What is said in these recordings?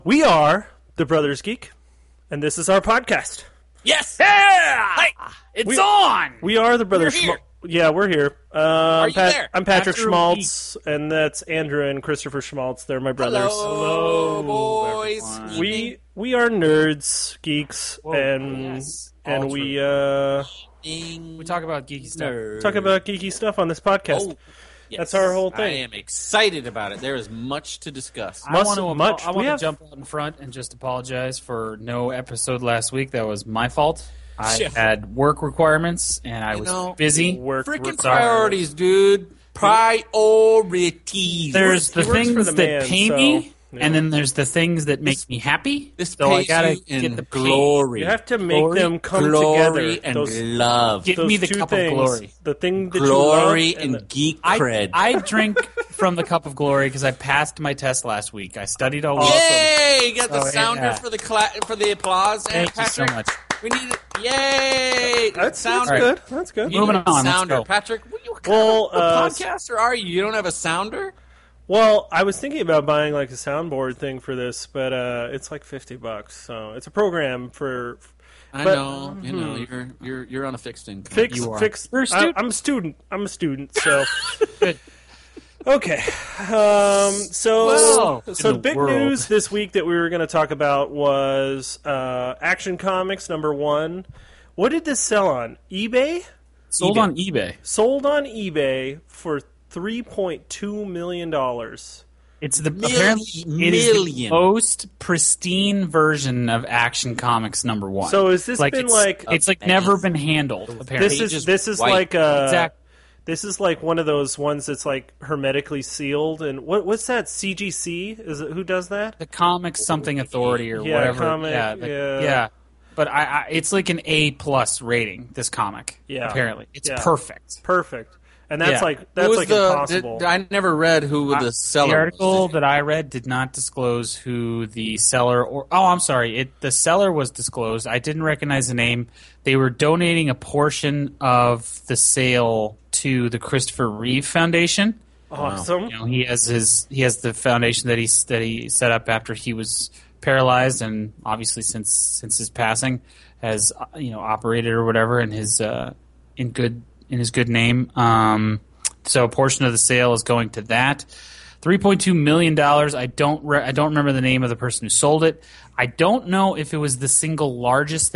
We are the Brothers Geek, and this is our podcast. Yes! Yeah! Hey, it's on! We are the Brothers. We're here. Yeah, we're here. Are you there? I'm Patrick After a Schmaltz, and that's Andrew and Christopher Schmaltz. They're my brothers. Hello, boys. everyone. We are nerds, geeks, Whoa, and yes. and All we We talk about geeky stuff. talk about geeky stuff on this podcast. Oh, yes. That's our whole I thing. am excited about it. There is much to discuss. I want much. to We have- jump out in front and just apologize for no episode last week. That was my fault. I Yeah. had work requirements and I was busy. Freaking sorry. priorities, dude. Priorities. There's the He works for things the that man, pay so, me, yeah. and then there's the things that make me happy. This so I pays gotta you in get the pay. glory. You have to make Glory, them come glory together. and Those, love. Give those me the two cup things, of glory. the thing that Glory you love, and the, geek cred. I drink from the cup of glory because I passed my test last week. I studied all week. Yay! You got the Oh, sounder yeah. for the applause. Thank you so Patrick, much. we need it. Yay! That's sounder. good. That's good. You Moving need a on, let's sounder. go. Patrick, what Well, kind of a podcaster are you? You don't have a sounder? Well, I was thinking about buying like a soundboard thing for this, but it's like $50. So it's a program for I But- know. You know, you're on a fixed income. fix. You are. Fix. You're a student. I'm a student. I'm a student. So Good. okay. So Well, so in the the big world. news this week that we were going to talk about was Action Comics #1. What did this sell on eBay? Sold on eBay. Sold on eBay for $3.2 million. It's the Million. apparently it is the Million. most pristine version of Action Comics #1. So has this been it's, like it's like Amazing. never been handled. Apparently, this is white. like exactly. this is like one of those ones that's like hermetically sealed. And what's that? CGC? Is it who does that? The Comics Something Authority or Yeah, whatever. comic, yeah. yeah. But I it's like an A+ rating. This comic. Yeah. Apparently, it's Yeah. perfect. Perfect. And that's Yeah. like Who that's was like the? impossible. I never read who the seller. The article was. that I read did not disclose who the seller or I'm sorry, the seller was disclosed. I didn't recognize the name. They were donating a portion of the sale to the Christopher Reeve Foundation. Awesome. You know, he has the foundation that he set up after he was paralyzed, and obviously since his passing has operated or whatever in his good name. So a portion of the sale is going to that. $3.2 million. I don't remember the name of the person who sold it. I don't know if it was the single largest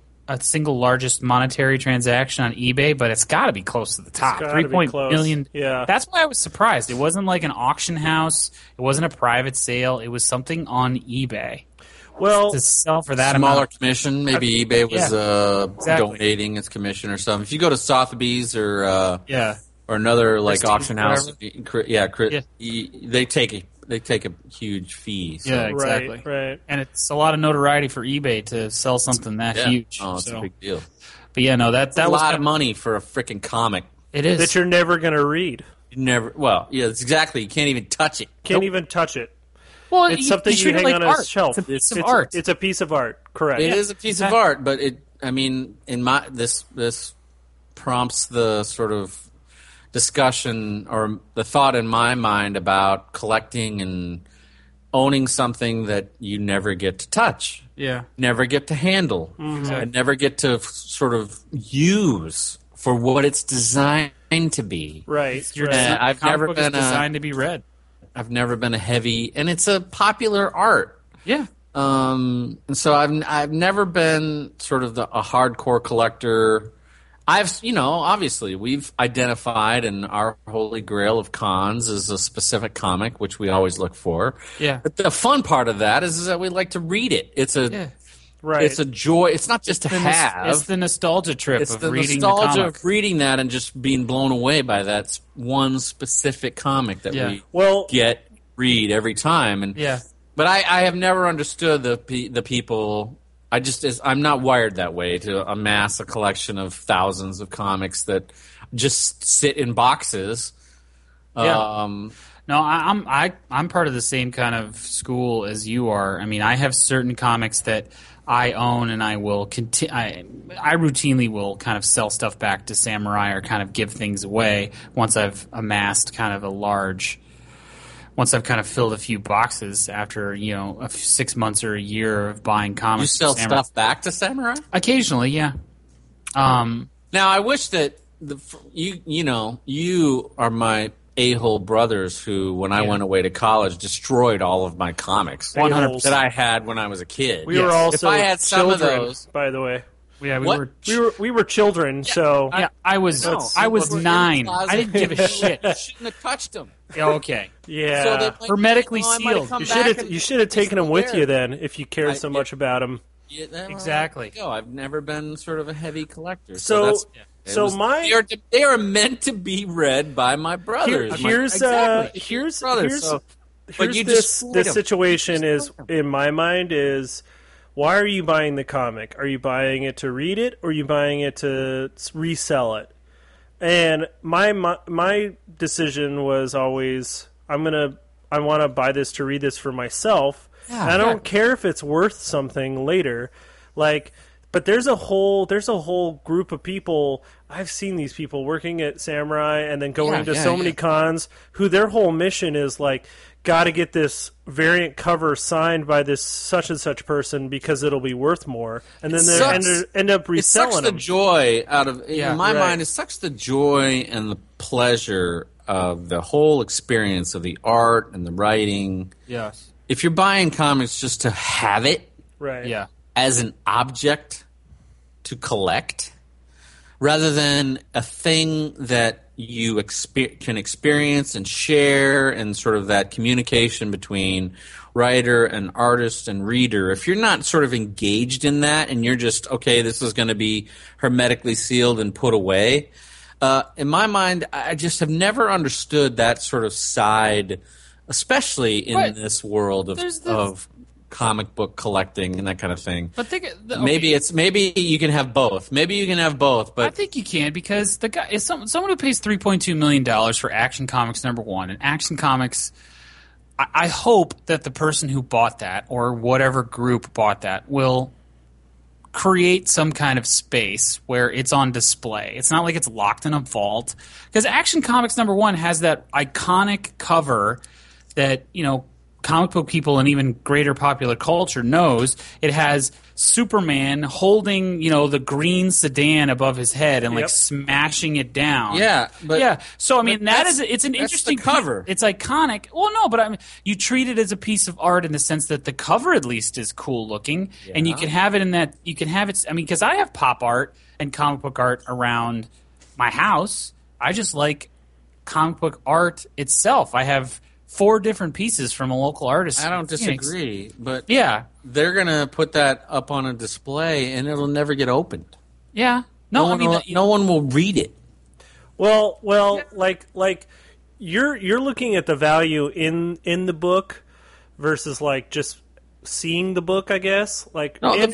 monetary transaction on eBay, but it's got to be close to the top. gotta be 3 close. million. Yeah. That's why I was surprised. It wasn't like an auction house. It wasn't a private sale. It was something on eBay Well, to sell for that Smaller amount. commission. Maybe eBay was exactly. donating its commission or something. If you go to Sotheby's or Yeah. or another like Christie's, auction house, Yeah. they take a huge fee. So. Yeah, exactly. Right. And it's a lot of notoriety for eBay to sell something that Yeah. huge. Oh, it's So- a big deal. But yeah, no, that A was lot kind of money for a freaking comic. It is. That you're never going to read. You never. Well, yeah, it's exactly. You can't even touch it. Can't even touch it. well, It's something you treat it hang like on art. a shelf. It's a piece of art. It's a piece of art. Correct. It is a piece of art, but I mean, in my this prompts the sort of discussion or the thought in my mind about collecting and owning something that you never get to touch, Yeah. never get to handle, and never get to sort of use for what it's designed to be. Right. Your right. I've comic never book been is a- designed to be read. I've never been a heavy, and it's a popular art. Yeah. And so I've never been sort of a hardcore collector. Obviously we've identified in our holy grail of cons as a specific comic, which we always look for. Yeah. But the fun part of that is that we like to read it. It's a Right. it's a joy. It's not just to It's have. the nostalgia trip It's of the reading nostalgia the comic. of reading that and just being blown away by that one specific comic that Yeah. we Well, read every time. And Yeah. but I have never understood the people. I'm not wired that way to amass a collection of thousands of comics that just sit in boxes. Yeah. No, I'm part of the same kind of school as you are. I mean, I have certain comics that I own, and I will I routinely will kind of sell stuff back to Samurai or kind of give things away once I've amassed kind of a large once I've kind of filled a few boxes after 6 months or a year of buying comics. You sell stuff back to Samurai? Occasionally, yeah. Now I wish that you are my a-hole brothers who, when I went away to college, destroyed all of my comics 100%. that I had when I was a kid. We were also if I had some children, of those, by the way. Yeah, we were children, so I was 9. I didn't give a shit. You shouldn't have touched them. Okay. yeah. So that, like, Hermetically I might sealed. come You back should and- have taken them with there. you then if you cared so much about them. Yeah, well, Exactly. there you go. I've never been sort of a heavy collector. So they are meant to be read by my brothers. Exactly. Here's But you this destroyed 'em. situation is in my mind is why are you buying the comic? Are you buying it to read it or are you buying it to resell it? And my decision was always I want to buy this to read this for myself. Yeah, and I don't care if it's worth something later. But there's a whole group of people. I've seen these people working at Samurai and then going to so many cons who their whole mission is got to get this variant cover signed by this such and such person because it'll be worth more, and then they end up reselling it sucks them. the joy out of in my right. mind. It sucks the joy and the pleasure of the whole experience of the art and the writing. Yes. If you're buying comics just to have it, Right. Yeah. as an object to collect, rather than a thing that you can experience and share, and sort of that communication between writer and artist and reader. If you're not sort of engaged in that and you're just, okay, this is going to be hermetically sealed and put away, in my mind, I just have never understood that sort of side, especially in this world of comic book collecting and that kind of thing. But Maybe you can have both. Maybe you can have both. But I think you can, because the guy is someone who pays $3.2 million for Action Comics #1, and Action Comics. I hope that the person who bought that, or whatever group bought that, will create some kind of space where it's on display. It's not like it's locked in a vault, because Action Comics #1 has that iconic cover that comic book people and even greater popular culture knows. It has Superman holding, the green sedan above his head and smashing it down. Yeah, but yeah. So I mean, it's an that's interesting the cover. It's iconic. Well, no, but I mean, you treat it as a piece of art in the sense that the cover at least is cool looking, and you can have it in that. You can have it. I mean, because I have pop art and comic book art around my house. I just like comic book art itself. I have 4 different pieces from a local artist. I don't disagree, but yeah, they're going to put that up on a display and it'll never get opened. yeah. No one will read it. Well, like you're looking at the value in the book versus just seeing the book, I guess. The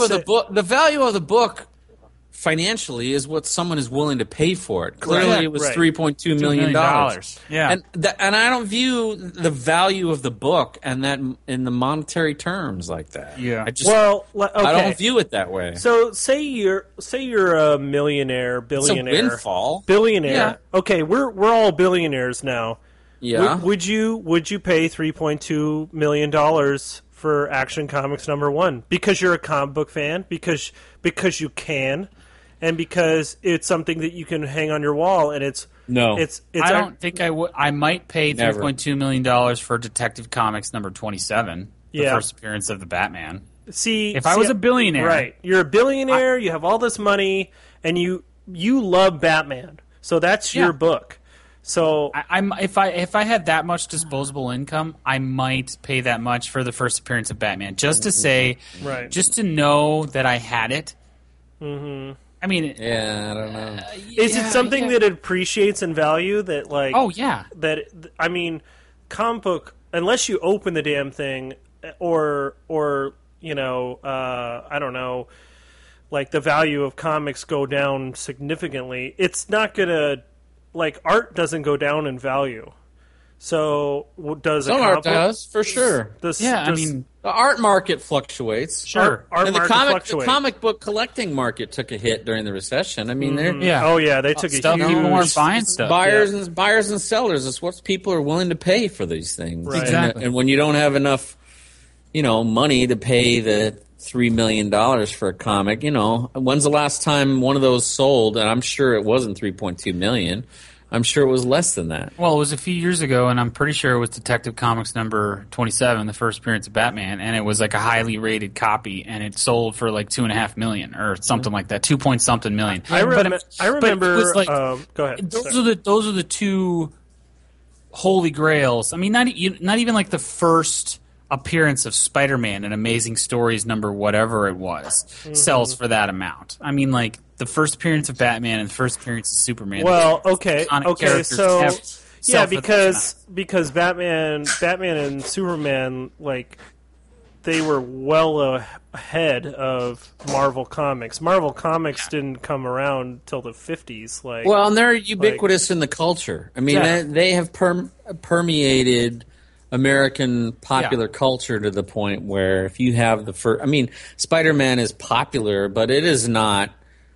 value of the book financially is what someone is willing to pay for it. Clearly, it was $3.2 million. Yeah, and I don't view the value of the book and that in the monetary terms like that. Yeah. I just okay. I don't view it that way. So say you're a millionaire, billionaire, It's a windfall. billionaire. Yeah. Okay, we're all billionaires now. Yeah. Would you pay $3.2 million for Action Comics #1 because you're a comic book fan, because you can, and because it's something that you can hang on your wall, and it's I don't think I would. I might pay $3.2 million for Detective Comics #27, the first appearance of the Batman. If I was a billionaire, right? You're a billionaire. You have all this money, and you love Batman, so that's your book. So if I had that much disposable income, I might pay that much for the first appearance of Batman, just to say, just to know that I had it. Mm-hmm. I mean, I don't know. Is it something that it appreciates in value? That oh yeah. That I mean, comic book, unless you open the damn thing, or I don't know, the value of comics go down significantly. It's not gonna art doesn't go down in value. So does some art does for sure? I mean, the art market fluctuates. Sure, art and market fluctuates. The comic book collecting market took a hit during the recession. I mean, they took a huge. People weren't buying stuff. Buyers and sellers. It's what people are willing to pay for these things. Right. Exactly. And when you don't have enough, money to pay the $3 million for a comic, when's the last time one of those sold? And I'm sure it wasn't 3.2 million. I'm sure it was less than that. Well, it was a few years ago, and I'm pretty sure it was Detective Comics number 27, the first appearance of Batman, and it was like a highly rated copy, and it sold for like $2.5 million or something like that, 2 point something million. I remember. It was like, go ahead. Those are the two holy grails. I mean, not even like the first appearance of Spider-Man in Amazing Stories number whatever it was sells for that amount. I mean, like the first appearance of Batman and the first appearance of Superman. Well, okay, so yeah, because Batman and Superman, like, they were well ahead of Marvel Comics. Marvel Comics didn't come around till the 50s. Well, and they're ubiquitous in the culture. I mean, they have permeated American popular culture to the point where if you have the first, I mean, Spider-Man is popular, but it has not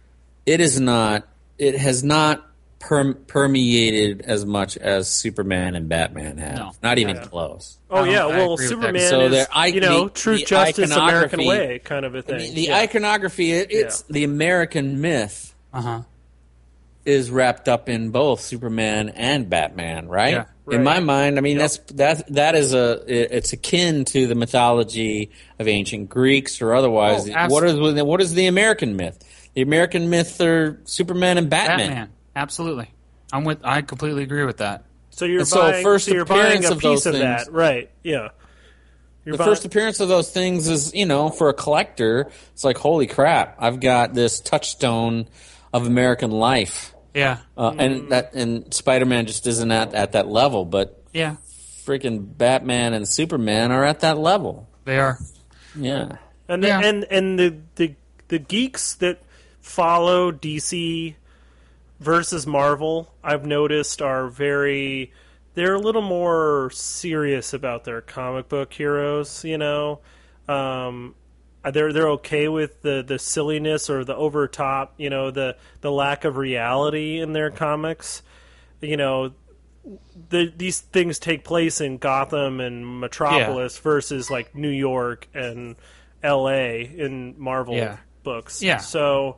permeated as much as Superman and Batman have. No. Not even close. Oh yeah, well, Superman is truth, justice, American way kind of a thing. The iconography, it's the American myth. Is wrapped up in both Superman and Batman, right? Yeah, right. In my mind, I mean it's akin to the mythology of ancient Greeks or otherwise. What is the American myth? The American myth are Superman and Batman. Absolutely. I completely agree with that. So you're buying a piece of that, right? Yeah. First appearance of those things is, for a collector, it's like, holy crap! I've got this touchstone of American life. Yeah. And Spider-Man just isn't at that level, but freaking Batman and Superman are at that level. They are. Yeah. And the geeks that follow DC versus Marvel, I've noticed they're a little more serious about their comic book heroes, They're okay with the silliness or the over top, the lack of reality in their comics. These things take place in Gotham and Metropolis versus like New York and L.A. in Marvel books. Yeah. So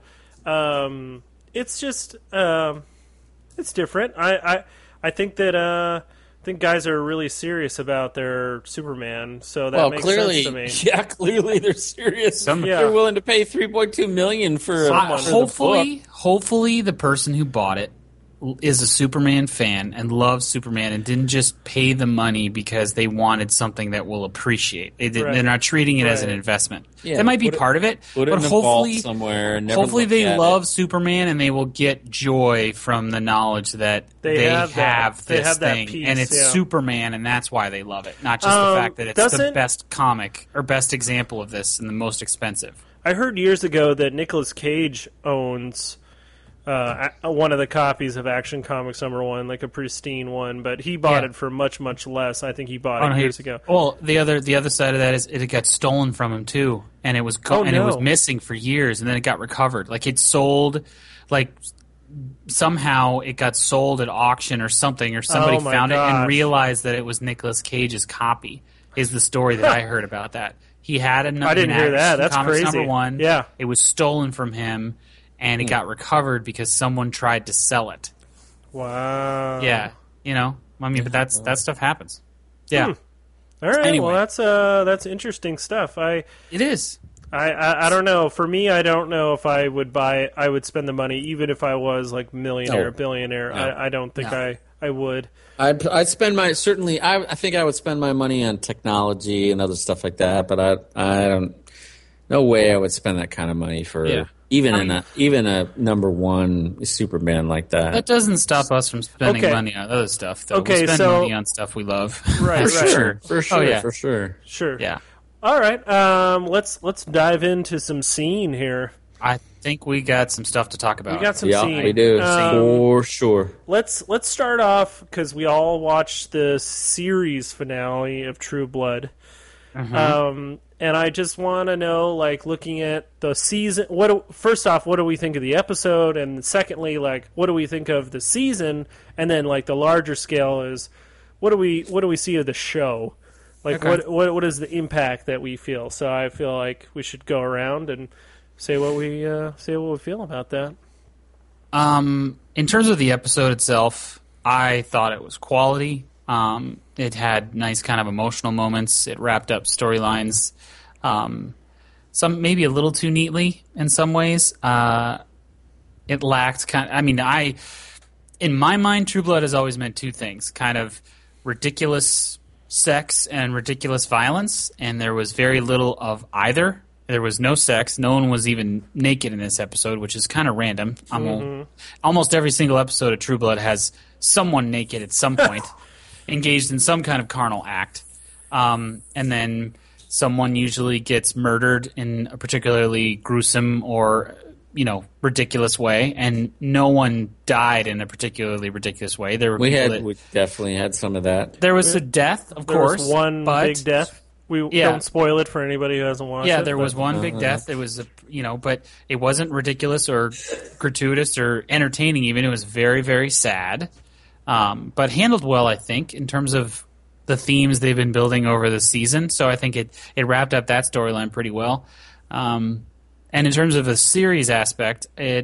it's just it's different. I think that. I think guys are really serious about their Superman, so that makes sense to me. Yeah, clearly they're serious. They're willing to pay $3.2 million for hopefully the person who bought it is a Superman fan and loves Superman and didn't just pay the money because they wanted something that will appreciate. They're not treating it as an investment. Yeah, that might be part of it, but hopefully they love Superman and they will get joy from the knowledge that they have this thing piece, and it's Superman, and that's why they love it, not just the fact that it's the best comic or best example of this and the most expensive. I heard years ago that Nicolas Cage owns one of the copies of Action Comics #1, like a pristine one, but he bought it for much, much less. I think he bought it years ago. Well, the other side of that is it got stolen from him too, and it was it was missing for years, and then it got recovered. Like it sold, like somehow it got sold at auction or something, or somebody found it and realized that it was Nicolas Cage's copy. Is the story that I heard about that? He had I didn't hear that. That's crazy. #1. Yeah, it was stolen from him. And it got recovered because someone tried to sell it. Wow. Yeah, but that stuff happens. Yeah. All right. Anyway. Well, that's interesting stuff. It is. I don't know. For me, I don't know if I would I would spend the money, even if I was like millionaire, billionaire. No. I don't think I would. I'd spend I think I would spend my money on technology and other stuff like that. But I don't. No way I would spend that kind of money for. Yeah. Even a #1 Superman like that. That doesn't stop us from spending money on other stuff, though. Okay, we spend money on stuff we love. Right, for sure. Sure. Yeah. All right. Let's dive into some scene here. think we got some stuff to talk about. We got some scenes. Yeah, we do, for sure. Let's start off, because we all watched the series finale of True Blood. And I just want to know, like, looking at the season, first off, what do we think of the episode? And secondly, like, what do we think of the season? And then, like, the larger scale is, what do we see of the show? Like, okay. what is the impact that we feel? So I feel like we should go around and say what we feel about that. In terms of the episode itself, I thought it was quality. It had nice kind of emotional moments. It wrapped up storylines, some maybe a little too neatly in some ways. It lacked in my mind, True Blood has always meant two things: kind of ridiculous sex and ridiculous violence, and there was very little of either. There was no sex. No one was even naked in this episode, which is kind of random. Almost every single episode of True Blood has someone naked at some point, engaged in some kind of carnal act. And then someone usually gets murdered in a particularly gruesome or, ridiculous way, and no one died in a particularly ridiculous way. We definitely had some of that. There was a death, of course. There was one big death. We don't spoil it for anybody who hasn't watched it. Yeah, there was one big death. It was, but it wasn't ridiculous or gratuitous or entertaining even. It was very, very sad, but handled well, I think, in terms of the themes they've been building over the season. So I think it wrapped up that storyline pretty well. And in terms of the series aspect, I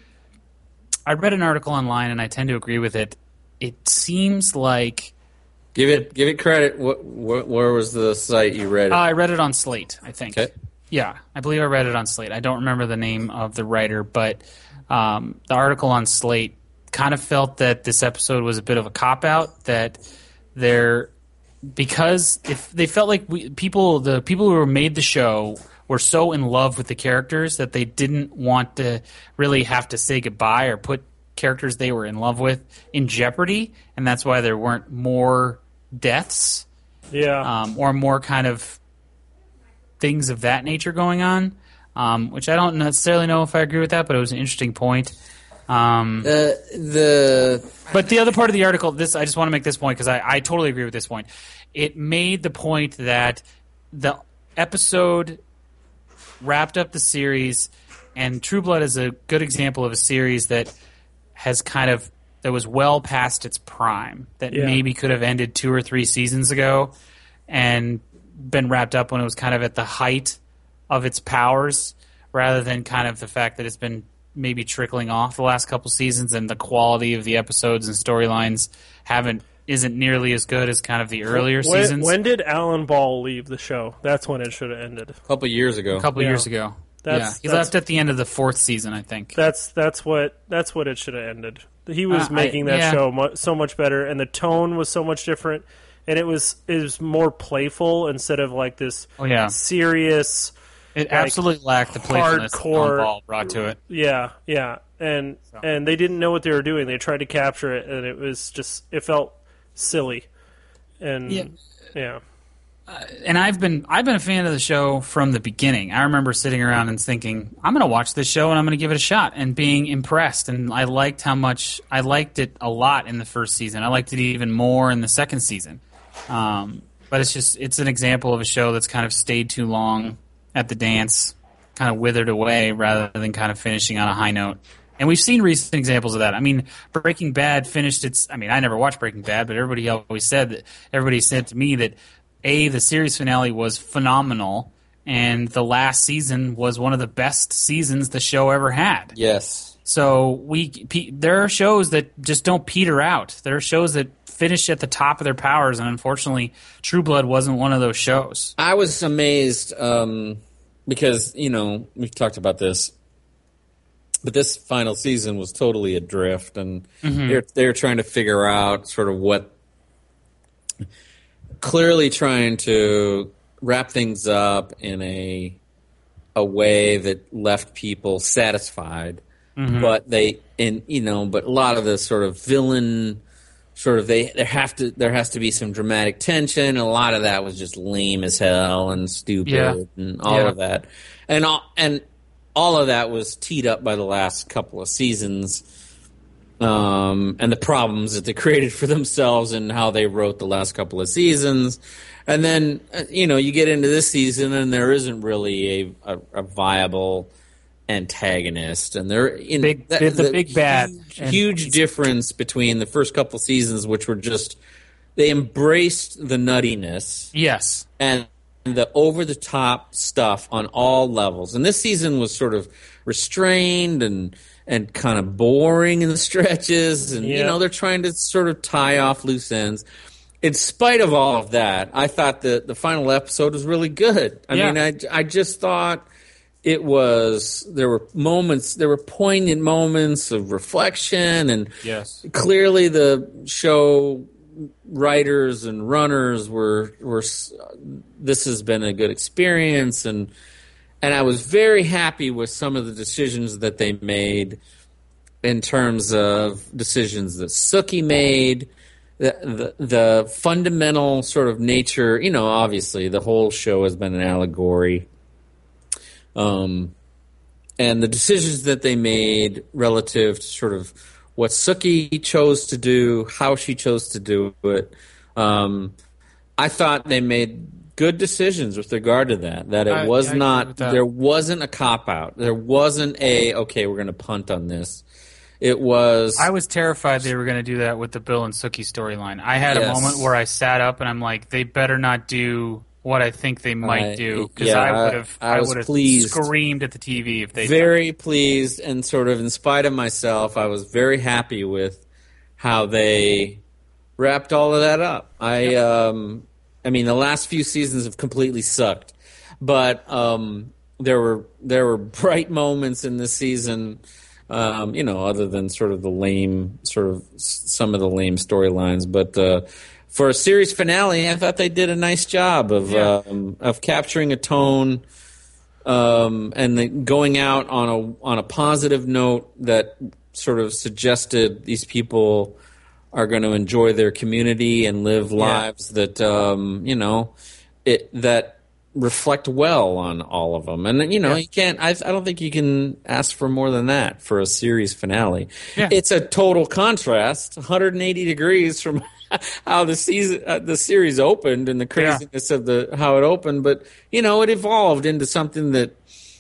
read an article online, and I tend to agree with it. It seems like... Give it credit. Where was the site you read it? I read it on Slate, I think. Okay. Yeah, I believe I read it on Slate. I don't remember the name of the writer, but the article on Slate kind of felt that this episode was a bit of a cop-out, that because if they felt like the people who made the show were so in love with the characters that they didn't want to really have to say goodbye or put characters they were in love with in jeopardy, and that's why there weren't more deaths, or more kind of things of that nature going on, which I don't necessarily know if I agree with that, but it was an interesting point. But the other part of the article, I just want to make this point because I totally agree with this point. It made the point that the episode wrapped up the series, and True Blood is a good example of a series that was well past its prime, that maybe could have ended 2 or 3 seasons ago and been wrapped up when it was kind of at the height of its powers, rather than kind of the fact that it's been maybe trickling off the last couple seasons and the quality of the episodes and storylines isn't nearly as good as kind of the earlier seasons. When did Alan Ball leave the show? That's when it should have ended. A couple years ago. He left at the end of the 4th season, I think. That's what it should have ended. He was making that show so much better, and the tone was so much different, and it was more playful instead of like this serious. It absolutely lacked the playfulness hardcore Ball brought to it. Yeah, and they didn't know what they were doing. They tried to capture it, and it felt silly, and and I've been a fan of the show from the beginning. I remember sitting around and thinking, I'm going to watch this show and I'm going to give it a shot, and being impressed. And I liked it a lot in the first season. I liked it even more in the second season. But it's an example of a show that's kind of stayed too long at the dance, kind of withered away rather than kind of finishing on a high note. And we've seen recent examples of that. I mean, Breaking Bad finished I never watched Breaking Bad, but everybody said to me that the series finale was phenomenal, and the last season was one of the best seasons the show ever had. Yes. So there are shows that just don't peter out. There are shows that finish at the top of their powers, and unfortunately, True Blood wasn't one of those shows. I was amazed because, we've talked about this, but this final season was totally adrift, and they're trying to figure out sort of what... Clearly trying to wrap things up in a way that left people satisfied, but but a lot of the sort of villain, there has to be some dramatic tension, and a lot of that was just lame as hell and stupid and all of that, and all of that was teed up by the last couple of seasons, and the problems that they created for themselves and how they wrote the last couple of seasons. And then, you get into this season and there isn't really a viable antagonist, and the big bad huge difference between the first couple seasons, which were just they embraced the nuttiness, yes, and the over the top stuff on all levels. And this season was sort of restrained and kind of boring in the stretches, and they're trying to sort of tie off loose ends. In spite of all of that, I thought the final episode was really good. I mean, I just thought it was. There were poignant moments of reflection, and clearly the show writers and runners were. This has been a good experience, and I was very happy with some of the decisions that they made in terms of decisions that Sookie made. The fundamental sort of nature, obviously the whole show has been an allegory. And the decisions that they made relative to sort of what Sookie chose to do, how she chose to do it, I thought they made good decisions with regard to that. That it was not, there wasn't a cop-out. There wasn't okay, we're going to punt on this. It was. I was terrified they were going to do that with the Bill and Sookie storyline. I had a moment where I sat up and I'm like, they better not do what I think they might do, because I would have screamed at the TV if they. Very pleased, and sort of in spite of myself, I was very happy with how they wrapped all of that up. I mean, the last few seasons have completely sucked, but there were bright moments in this season. Other than sort of some of the lame storylines, but for a series finale, I thought they did a nice job of capturing a tone, and then going out on a positive note that sort of suggested these people are going to enjoy their community and live lives that that reflect well on all of them. And you can't. I don't think you can ask for more than that for a series finale. Yeah. It's a total contrast, 180 degrees from how the series opened and the craziness of how it opened. But it evolved into something that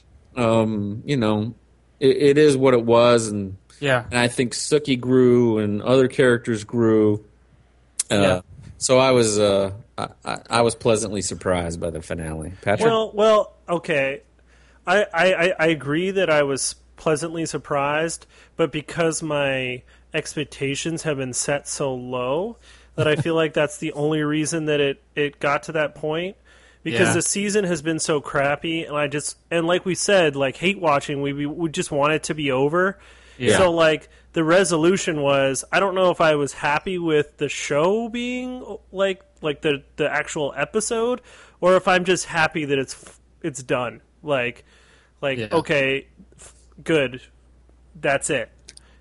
it is what it was, and I think Sookie grew and other characters grew. So I was pleasantly surprised by the finale. Patrick? Well, okay. I agree that I was pleasantly surprised, but because my expectations have been set so low that I feel like that's the only reason that it got to that point. Because the season has been so crappy, and like we said, like hate watching, we just want it to be over. Yeah. So like the resolution was, I don't know if I was happy with the show being like the actual episode, or if I'm just happy that it's done. Okay, good, that's it.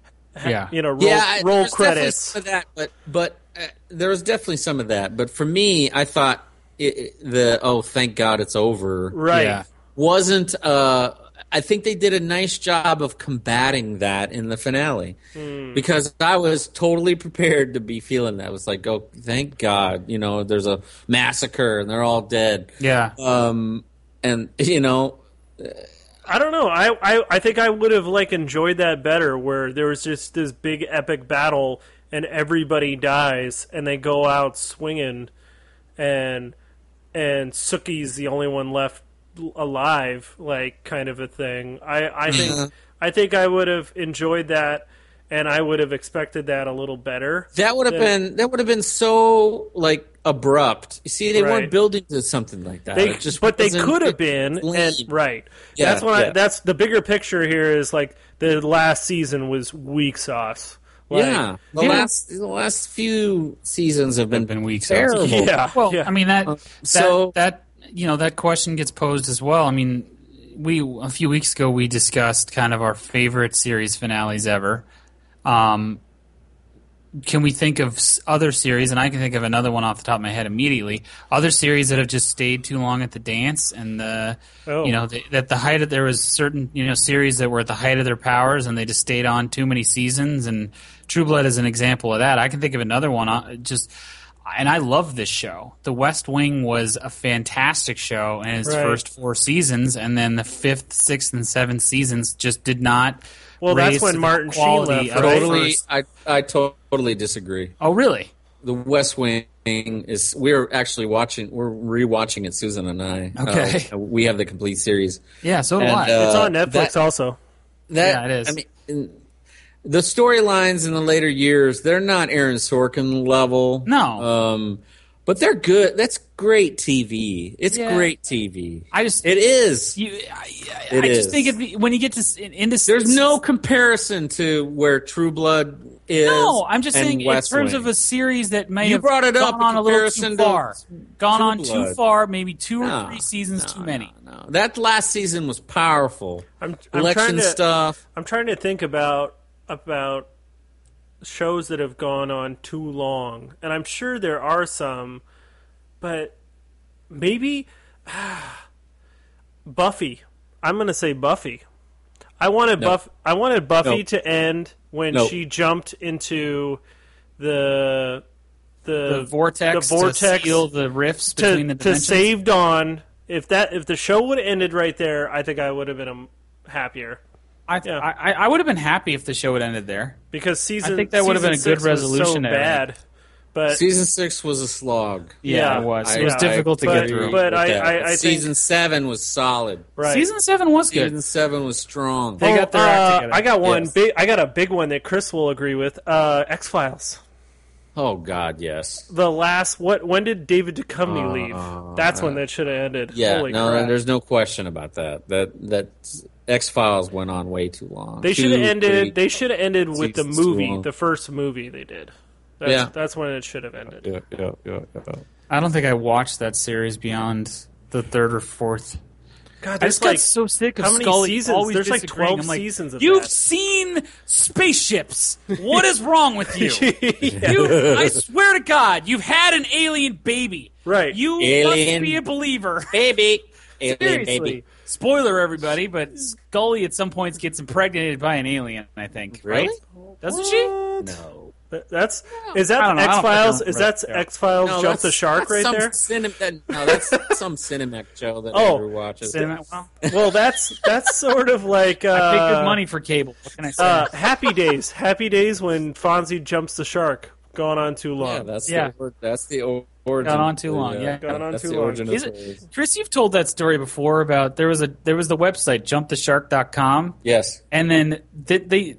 Roll credits. Some of that, but there was definitely some of that. But for me, I thought thank God it's over. Right. Wasn't. I think they did a nice job of combating that in the finale, because I was totally prepared to be feeling that. It was like, oh, thank God, there's a massacre and they're all dead. Yeah. And I don't know. I think I would have enjoyed that better, where there was just this big epic battle and everybody dies and they go out swinging, and Sookie's the only one left alive, kind of a thing. I think I would have enjoyed that, and I would have expected that a little better. That would have been so abrupt. You see, they weren't building to something like that. They could have been, and right. Yeah, that's the bigger picture here. Is the last season was weak sauce. The last few seasons have been weak sauce. Terrible. Yeah. Well, I mean that question ges posed as well. I mean, a few weeks ago we discussed kind of our favorite series finales ever. can we think of other series, and I can think of another one off the top of my head immediately, other series that have just stayed too long at the dance, and at the height of, there was certain, series that were at the height of their powers, and they just stayed on too many seasons, and True Blood is an example of that. I can think of another one, and I love this show. The West Wing was a fantastic show in its first 4 seasons, and then the 5th, 6th, and 7th seasons just did not. Well, that's when Martin Sheen left. Totally, I totally disagree. Oh, really? The West Wing is. We're rewatching it, Susan and I. Okay. We have the complete series. Yeah, so do I. It's on Netflix also. Yeah, it is. I mean, the storylines in the later years, they're not Aaron Sorkin level. No. But they're good. That's great TV. It's great TV. It is. I just think when you get into there's no comparison to where True Blood is. No, I'm just saying West in terms Wing. of a series that may have brought it gone up on a little too far, True Blood. maybe 2 or 3 seasons too many. No. That last season was powerful. Election stuff. I'm trying to think about shows that have gone on too long, and I'm sure there are some, but maybe Buffy. I'm going to say Buffy. I wanted Buffy to end when she jumped into the vortex to seal the rifts between the dimensions. To save Dawn. If the show would have ended right there, I think I would have been happier. I would have been happy if the show had ended there, because I think that would have been a good resolution. So bad, but season 6 was a slog. Yeah, it was. It was difficult to get through. But I season 7 was solid. Right. Season 7 was good. Season 7 was strong. They got their act together. I got one big. I got a big one that Chris will agree with. X-Files. Oh God, yes. The last when did David Duchovny leave? That's when that should have ended. Yeah, Holy crap. there's no question about that. That X-Files went on way too long. They should have ended. They should have ended with the movie, long. the first movie they did. That's when it should have ended. Yeah. I don't think I watched that series beyond the 3rd or 4th. God, I just got so sick of how many Scully seasons? always There's like disagreeing. 12 I'm like, seasons of You've that. seen spaceships. What is wrong with you? Yeah. I swear to God, you've had an alien baby. Right. You Alien must be a believer. Baby. Alien Seriously. baby. Spoiler, everybody, but Scully at some points gets impregnated by an alien, I think. Really? Right? Doesn't she? No. Is that I don't know. X-Files? I don't Is that X-Files No, Jump the Shark right there? that's some Cinemax show that Andrew watches. Well, that's sort of like I pay good money for cable. What can I say? Happy Days. Happy Days when Fonzie jumps the shark. Gone on too long. Yeah, that's the origin. Gone on too long. Yeah, gone on that's too the long. origin of Chris, you've told that story before about there was the website jumptheshark.com. Yes, and then they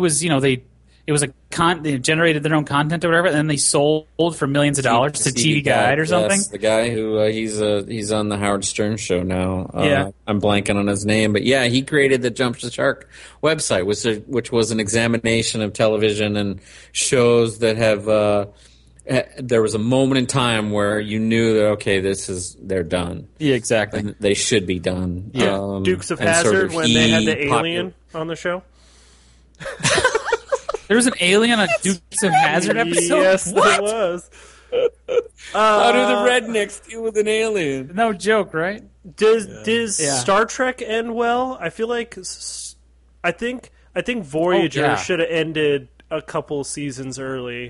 generated their own content or whatever, and then they sold for millions of dollars to TV Guide or something. Yes, the guy who he's on the Howard Stern show now. Yeah, I'm blanking on his name, but yeah, he created the Jump the Shark website, which was an examination of television and shows that have. There was a moment in time where you knew that they're done. Yeah, exactly. And they should be done. Yeah. Dukes of Hazzard when they had the alien on the show. There was an alien on Dukes of Hazzard episode? Yes, what? there was. How do the rednecks deal with an alien? No joke, right? Does Star Trek end well? I feel like I think Voyager should have ended a couple seasons early.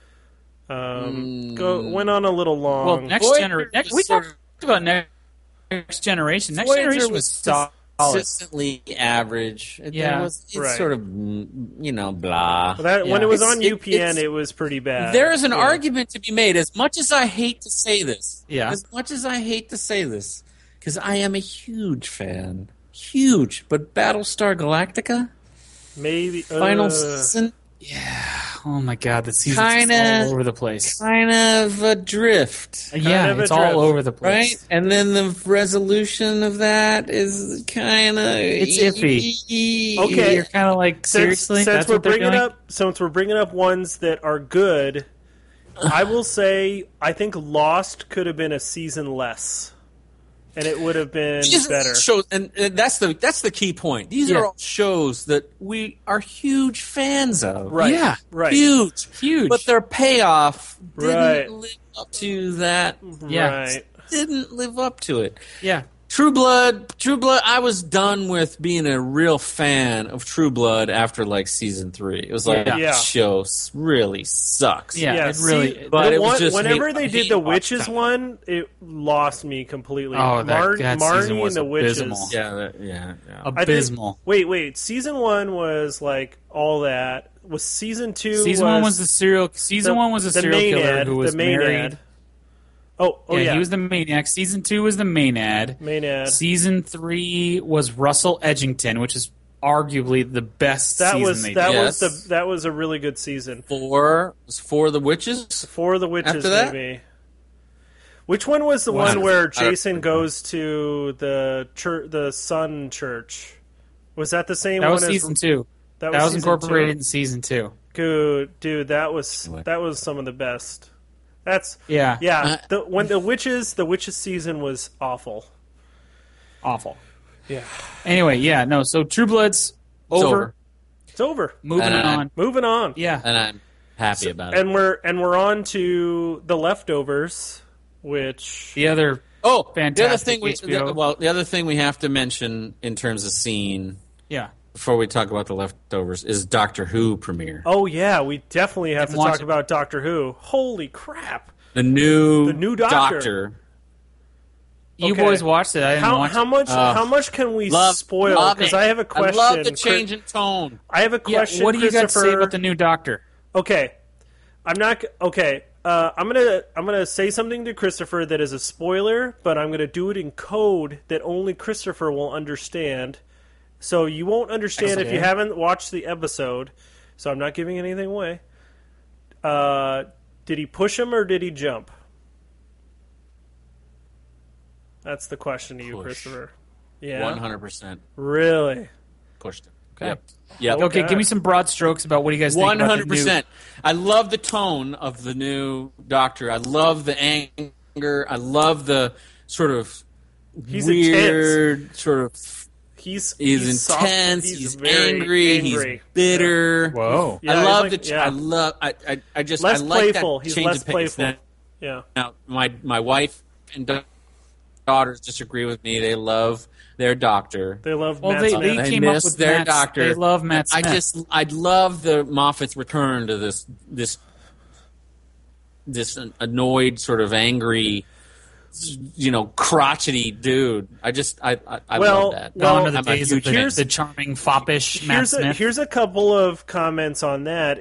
Went on a little long. Well, we talked about Next Generation. Next Generation was solid. Consistently average. Yeah, it's sort of blah. When it was on UPN, it was pretty bad. There is an argument to be made. As much as I hate to say this, because I am a huge fan, but Battlestar Galactica, maybe final season. Yeah. Oh my God, the season's all over the place. Kind of adrift. It's all over the place. Right? And then the resolution of that is kind of it's iffy. Okay, you're kind of like seriously. Since we're bringing up ones that are good, I will say I think Lost could have been a season less. and it would have been better. Shows, and that's the key point. These are all shows that we are huge fans of. Right. Yeah. Right. Huge. But their payoff didn't live up to that. Yeah. Right. Didn't live up to it. Yeah. True Blood, I was done with being a real fan of True Blood after like season 3. It was like, this show really sucks. Yeah, it really. But it was just whenever they did the Witches one, it lost me completely. Oh, that Marnie season was and the abysmal. Witches. Yeah. Abysmal. Wait. Season 1 was like all that. Was season 2? Season 1 was the serial. Season 1 was a serial killer who was married. Yeah, he was the maniac. Season 2 was the Maynard. Season 3 was Russell Edgington, which is arguably the best season they did. That was a really good season. 4 was For the Witches? For the Witches, after that? maybe. Which one was the one where Jason goes to the Sun Church? Was that the same one? That was season 2. That was incorporated in season 2. Good, dude. That was some of the best. The Witches season was awful. Awful. Yeah. Anyway, so True Blood's over. It's over. Moving on. Yeah. And I'm happy about it. And we're on to The Leftovers, which the other fantastic the other thing we have to mention in terms of scene. Yeah. Before we talk about The Leftovers, is Doctor Who premiere. Oh, yeah, we definitely have to talk about Doctor Who. Holy crap. The new Doctor. You boys watched it. I didn't watch it. How much can we spoil? Because I have a question. I love the change in tone. I have a question, what do you got to say about the new Doctor? Okay. I'm gonna say something to Christopher that is a spoiler, but I'm gonna do it in code that only Christopher will understand. So you won't understand if you haven't watched the episode. So I'm not giving anything away. Did he push him or did he jump? That's the question to you, Christopher. Yeah, 100%. Really? Pushed him. Okay. Yep. Okay, give me some broad strokes about what you guys think 100%. about the new... I love the tone of the new Doctor. I love the anger. I love the sort of weird intense. Sort of... He's intense. He's angry. He's bitter. Whoa! Yeah, I love I just less I like playful. that He's change less of pace. playful. Yeah. Now my wife and daughters disagree with me. They love their Doctor. They love. Well, Matt they Smith. came up with their Doctor. They love Matt Smith. I love the Moffat's return to this annoyed, sort of angry, crotchety dude. I love that. Gone are the days of the charming, foppish Matt Smith. Here's a couple of comments on that.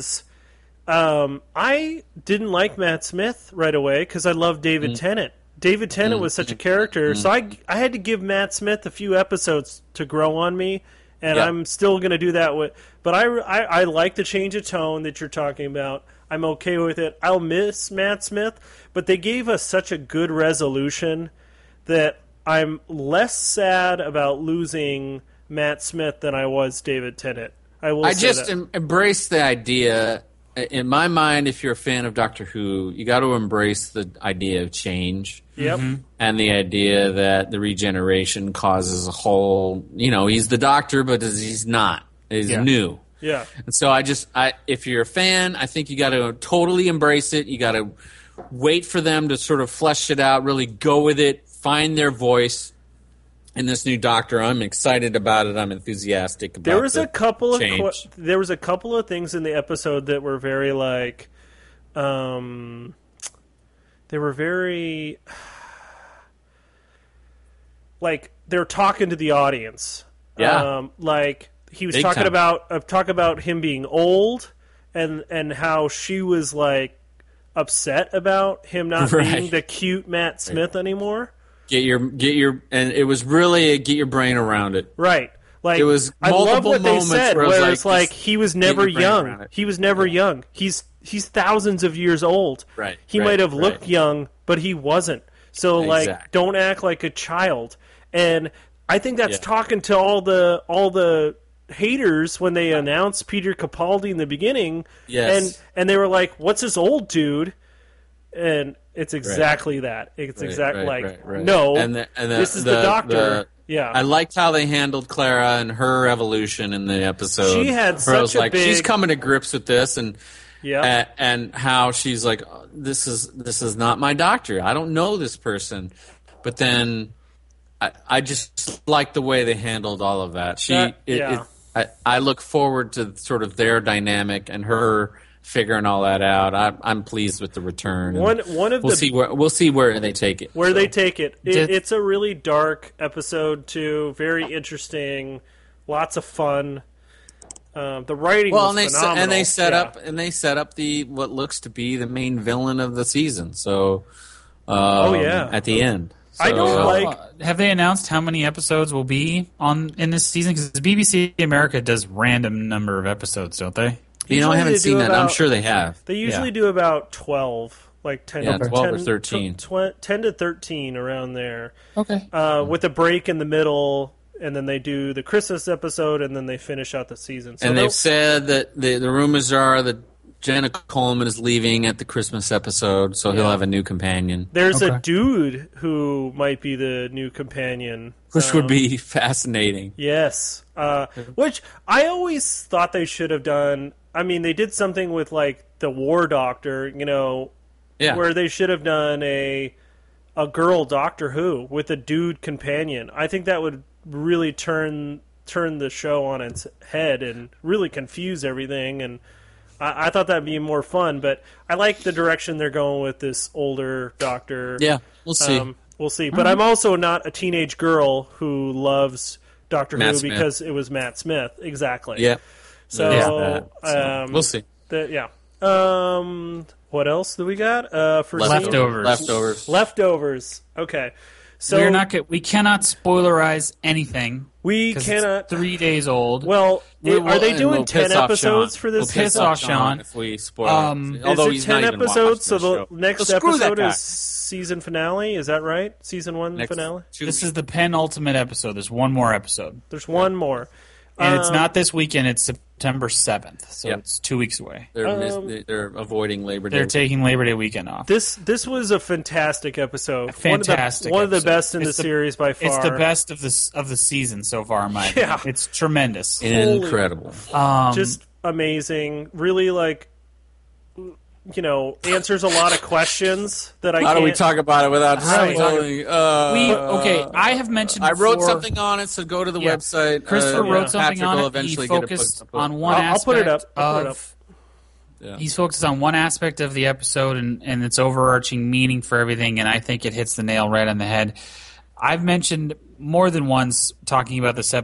I didn't like Matt Smith right away because I love David Tennant. David Tennant was such a character, so I had to give Matt Smith a few episodes to grow on me, and I'm still going to do that with. But I like the change of tone that you're talking about. I'm okay with it. I'll miss Matt Smith, but they gave us such a good resolution that I'm less sad about losing Matt Smith than I was David Tennant. I just embrace the idea. In my mind, if you're a fan of Doctor Who, you got to embrace the idea of change. Yep. And the idea that the regeneration causes a whole, he's the Doctor, but he's not. He's new. Yeah. And so if you're a fan, I think you got to totally embrace it. You got to wait for them to sort of flesh it out, really go with it, find their voice in this new Doctor. I'm excited about it. I'm enthusiastic about it. There was a couple of things in the episode that were very they were very they're talking to the audience. Yeah. He was talking about him being old and how she was upset about him not being the cute Matt Smith anymore. And it was really get your brain around it. Right. It was I love what they moments said where it's he was never young. He was never young. He's thousands of years old. Right. He might have looked young, but he wasn't. So don't act like a child. And I think that's talking to all the haters when they announced Peter Capaldi in the beginning. Yes. And they were like, "What's this old dude?" And it's exactly that. It's exactly right. No, and this is the doctor. Yeah. I liked how they handled Clara and her evolution in the episode. She had such a big... she's coming to grips with this, and yeah, and how she's like, oh, this is not my doctor. I don't know this person, but then I just like the way they handled all of that. I look forward to sort of their dynamic and her figuring all that out. I'm pleased with the return. We'll see where they take it. They take it. It's a really dark episode too. Very interesting. Lots of fun. The writing was phenomenal. And they set up the what looks to be the main villain of the season. So at the end. So, I don't have they announced how many episodes will be in this season? Because BBC America does random number of episodes, don't they? I haven't seen that. I'm sure they have. They usually do about 12, like 10, 12 or 13. 10 to 13 around there. Okay. With a break in the middle, and then they do the Christmas episode, and then they finish out the season. So and they've said that the rumors are that Jenna Coleman is leaving at the Christmas episode, so he'll have a new companion. There's a dude who might be the new companion. Which would be fascinating. Yes. Which I always thought they should have done. I mean, they did something with, like, the War Doctor, where they should have done a girl Doctor Who with a dude companion. I think that would really turn the show on its head and really confuse everything, and I thought that'd be more fun, but I like the direction they're going with this older Doctor. Yeah, we'll see. We'll see. But I'm also not a teenage girl who loves Doctor Who because it was Matt Smith. Exactly. Yeah. So, we'll see. What else do we got? For Leftovers. Okay. So we cannot spoilerize anything. We cannot. It's 3 days old. Well, are they doing 10 episodes for this? We'll piss off Sean if we spoil it. Although is it 10 episodes? So the next episode is season finale. Is that right? Season 1 finale. This is the penultimate episode. There's one more episode. There's one more. And it's not this weekend. It's September 7th, so it's 2 weeks away. They're avoiding Labor Day. They're taking Labor Day weekend off. This was a fantastic episode. Fantastic. One of the best in the series by far. It's the best of the season so far, in my opinion. It's tremendous. Incredible. Just amazing. Really, answers a lot of questions that I can't... How do we talk about it without spoiling? I have mentioned before... I wrote something on it, so go to the website. Christopher wrote something Patrick on will it. eventually He focused on one aspect I'll put it up. He's focused on one aspect of the episode and its overarching meaning for everything, and I think it hits the nail right on the head. I've mentioned more than once talking about this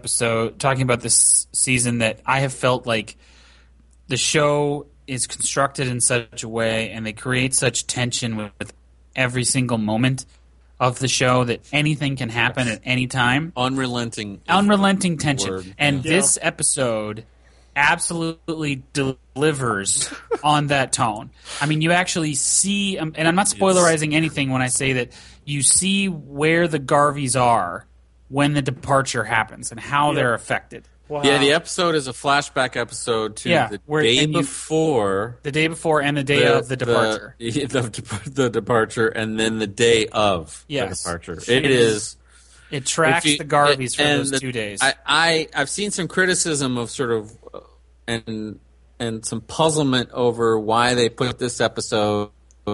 season that I have felt like the show is constructed in such a way and they create such tension with every single moment of the show that anything can happen at any time. Unrelenting tension. Word. And this episode absolutely delivers on that tone. I mean, you actually see, and I'm not spoilerizing anything when I say that you see where the Garveys are when the departure happens and how they're affected. Wow. Yeah, the episode is a flashback episode to the day before. The day before and the day of the departure. The departure and then the day of the departure. It tracks the Garveys for those 2 days. I've seen some criticism of sort of and some puzzlement over why they put this episode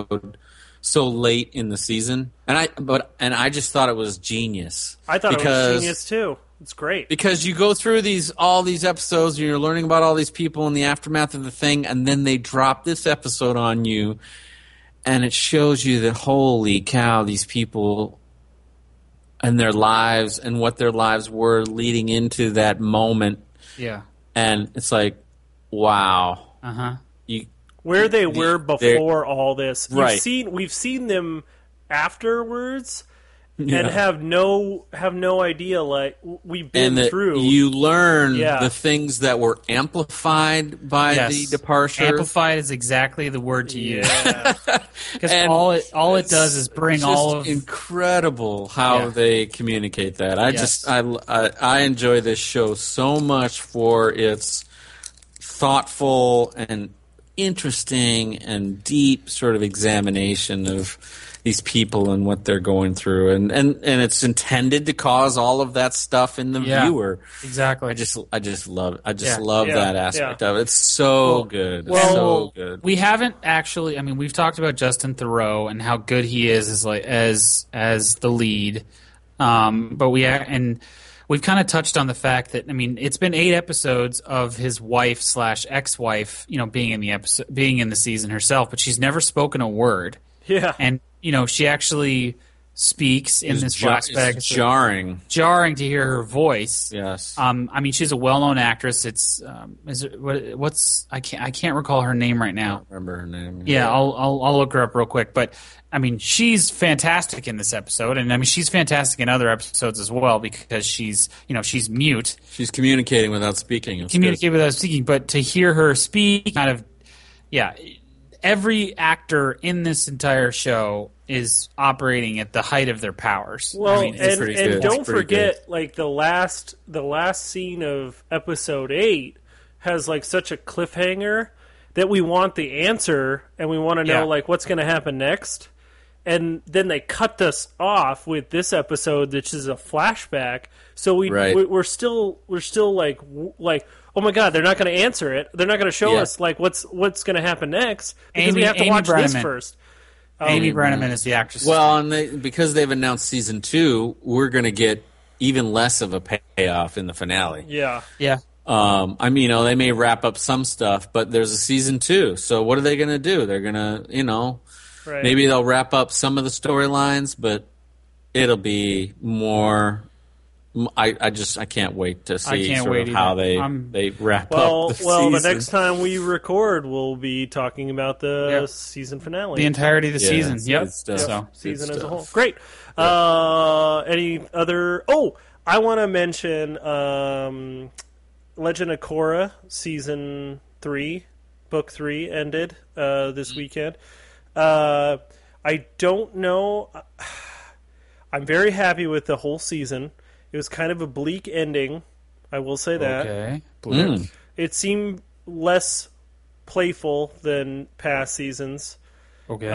so late in the season. And I just thought it was genius. I thought it was genius too. It's great. Because you go through all these episodes and you're learning about all these people in the aftermath of the thing, and then they drop this episode on you, and it shows you that, holy cow, these people and their lives and what their lives were leading into that moment. Yeah. And it's like, wow. Uh-huh. Where they were before all this. Right. We've seen them afterwards. And have no idea, like, we've been through. You learn the things that were amplified by the departure. Amplified is exactly the word to use. Because all it does is bring all of... incredible how they communicate that. I enjoy this show so much for its thoughtful and interesting and deep sort of examination of these people and what they're going through, and it's intended to cause all of that stuff in the viewer. Exactly. I just love that aspect of it. It's so good. Well, so good. We haven't actually. I mean, we've talked about Justin Theroux and how good he is as the lead, but we've kind of touched on the fact that, I mean, it's been 8 episodes of his wife / ex-wife, being in the season herself, but she's never spoken a word. Yeah, and she actually speaks in this flashback. It's jarring to hear her voice. Yes. I mean, she's a well-known actress. It's I can't recall her name right now. I don't remember her name. Yeah, I'll look her up real quick. But I mean, she's fantastic in this episode, and I mean, she's fantastic in other episodes as well because she's mute. She's communicating without speaking. But to hear her speak, kind of, every actor in this entire show is operating at the height of their powers. Well, I mean, and don't forget, like the last scene of episode 8 has like such a cliffhanger that we want the answer and we want to know like what's going to happen next. And then they cut us off with this episode, which is a flashback. So we're still like, oh my God, they're not going to answer it. They're not going to show us like what's going to happen next because we have to watch this first. Amy Brenneman is the actress. Well, and because they've announced season 2, we're going to get even less of a payoff in the finale. Yeah. Yeah. I mean, they may wrap up some stuff, but there's a season 2. So what are they going to do? They're going to, maybe they'll wrap up some of the storylines, but it'll be more. I can't wait to see how they wrap up the season. Well, the next time we record, we'll be talking about the season finale. The entirety of the season. Yep. Season as a whole. Great. Any other... Oh, I want to mention Legend of Korra Season 3, Book 3 ended this weekend. I don't know... I'm very happy with the whole season. It was kind of a bleak ending, I will say that. Okay. Bleak. It seemed less playful than past seasons. Okay.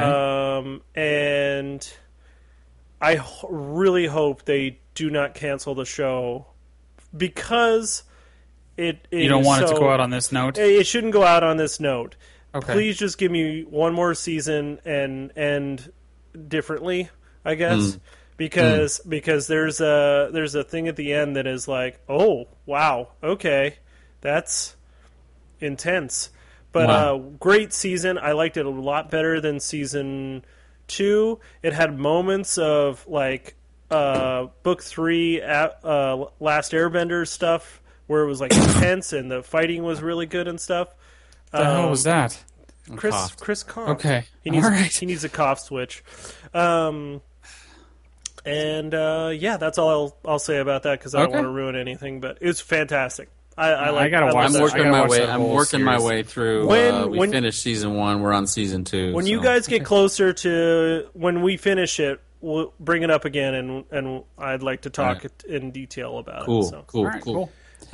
And I really hope they do not cancel the show because it you don't want it to go out on this note? It shouldn't go out on this note. Okay. Please just give me one more season and end differently, I guess. Because there's a thing at the end that is like, oh wow, okay, that's intense. But great season. I liked it a lot better than season 2. It had moments of like book 3, Last Airbender stuff where it was like intense and the fighting was really good and stuff. The hell was that? Chris Cough. Okay, he needs a cough switch. And that's all I'll say about that because I don't want to ruin anything. But it's fantastic. I gotta watch. I'm working my way through. When finished season 1, we're on season 2. When you guys get closer to when we finish it, we'll bring it up again, and I'd like to talk in detail about it. So. Cool.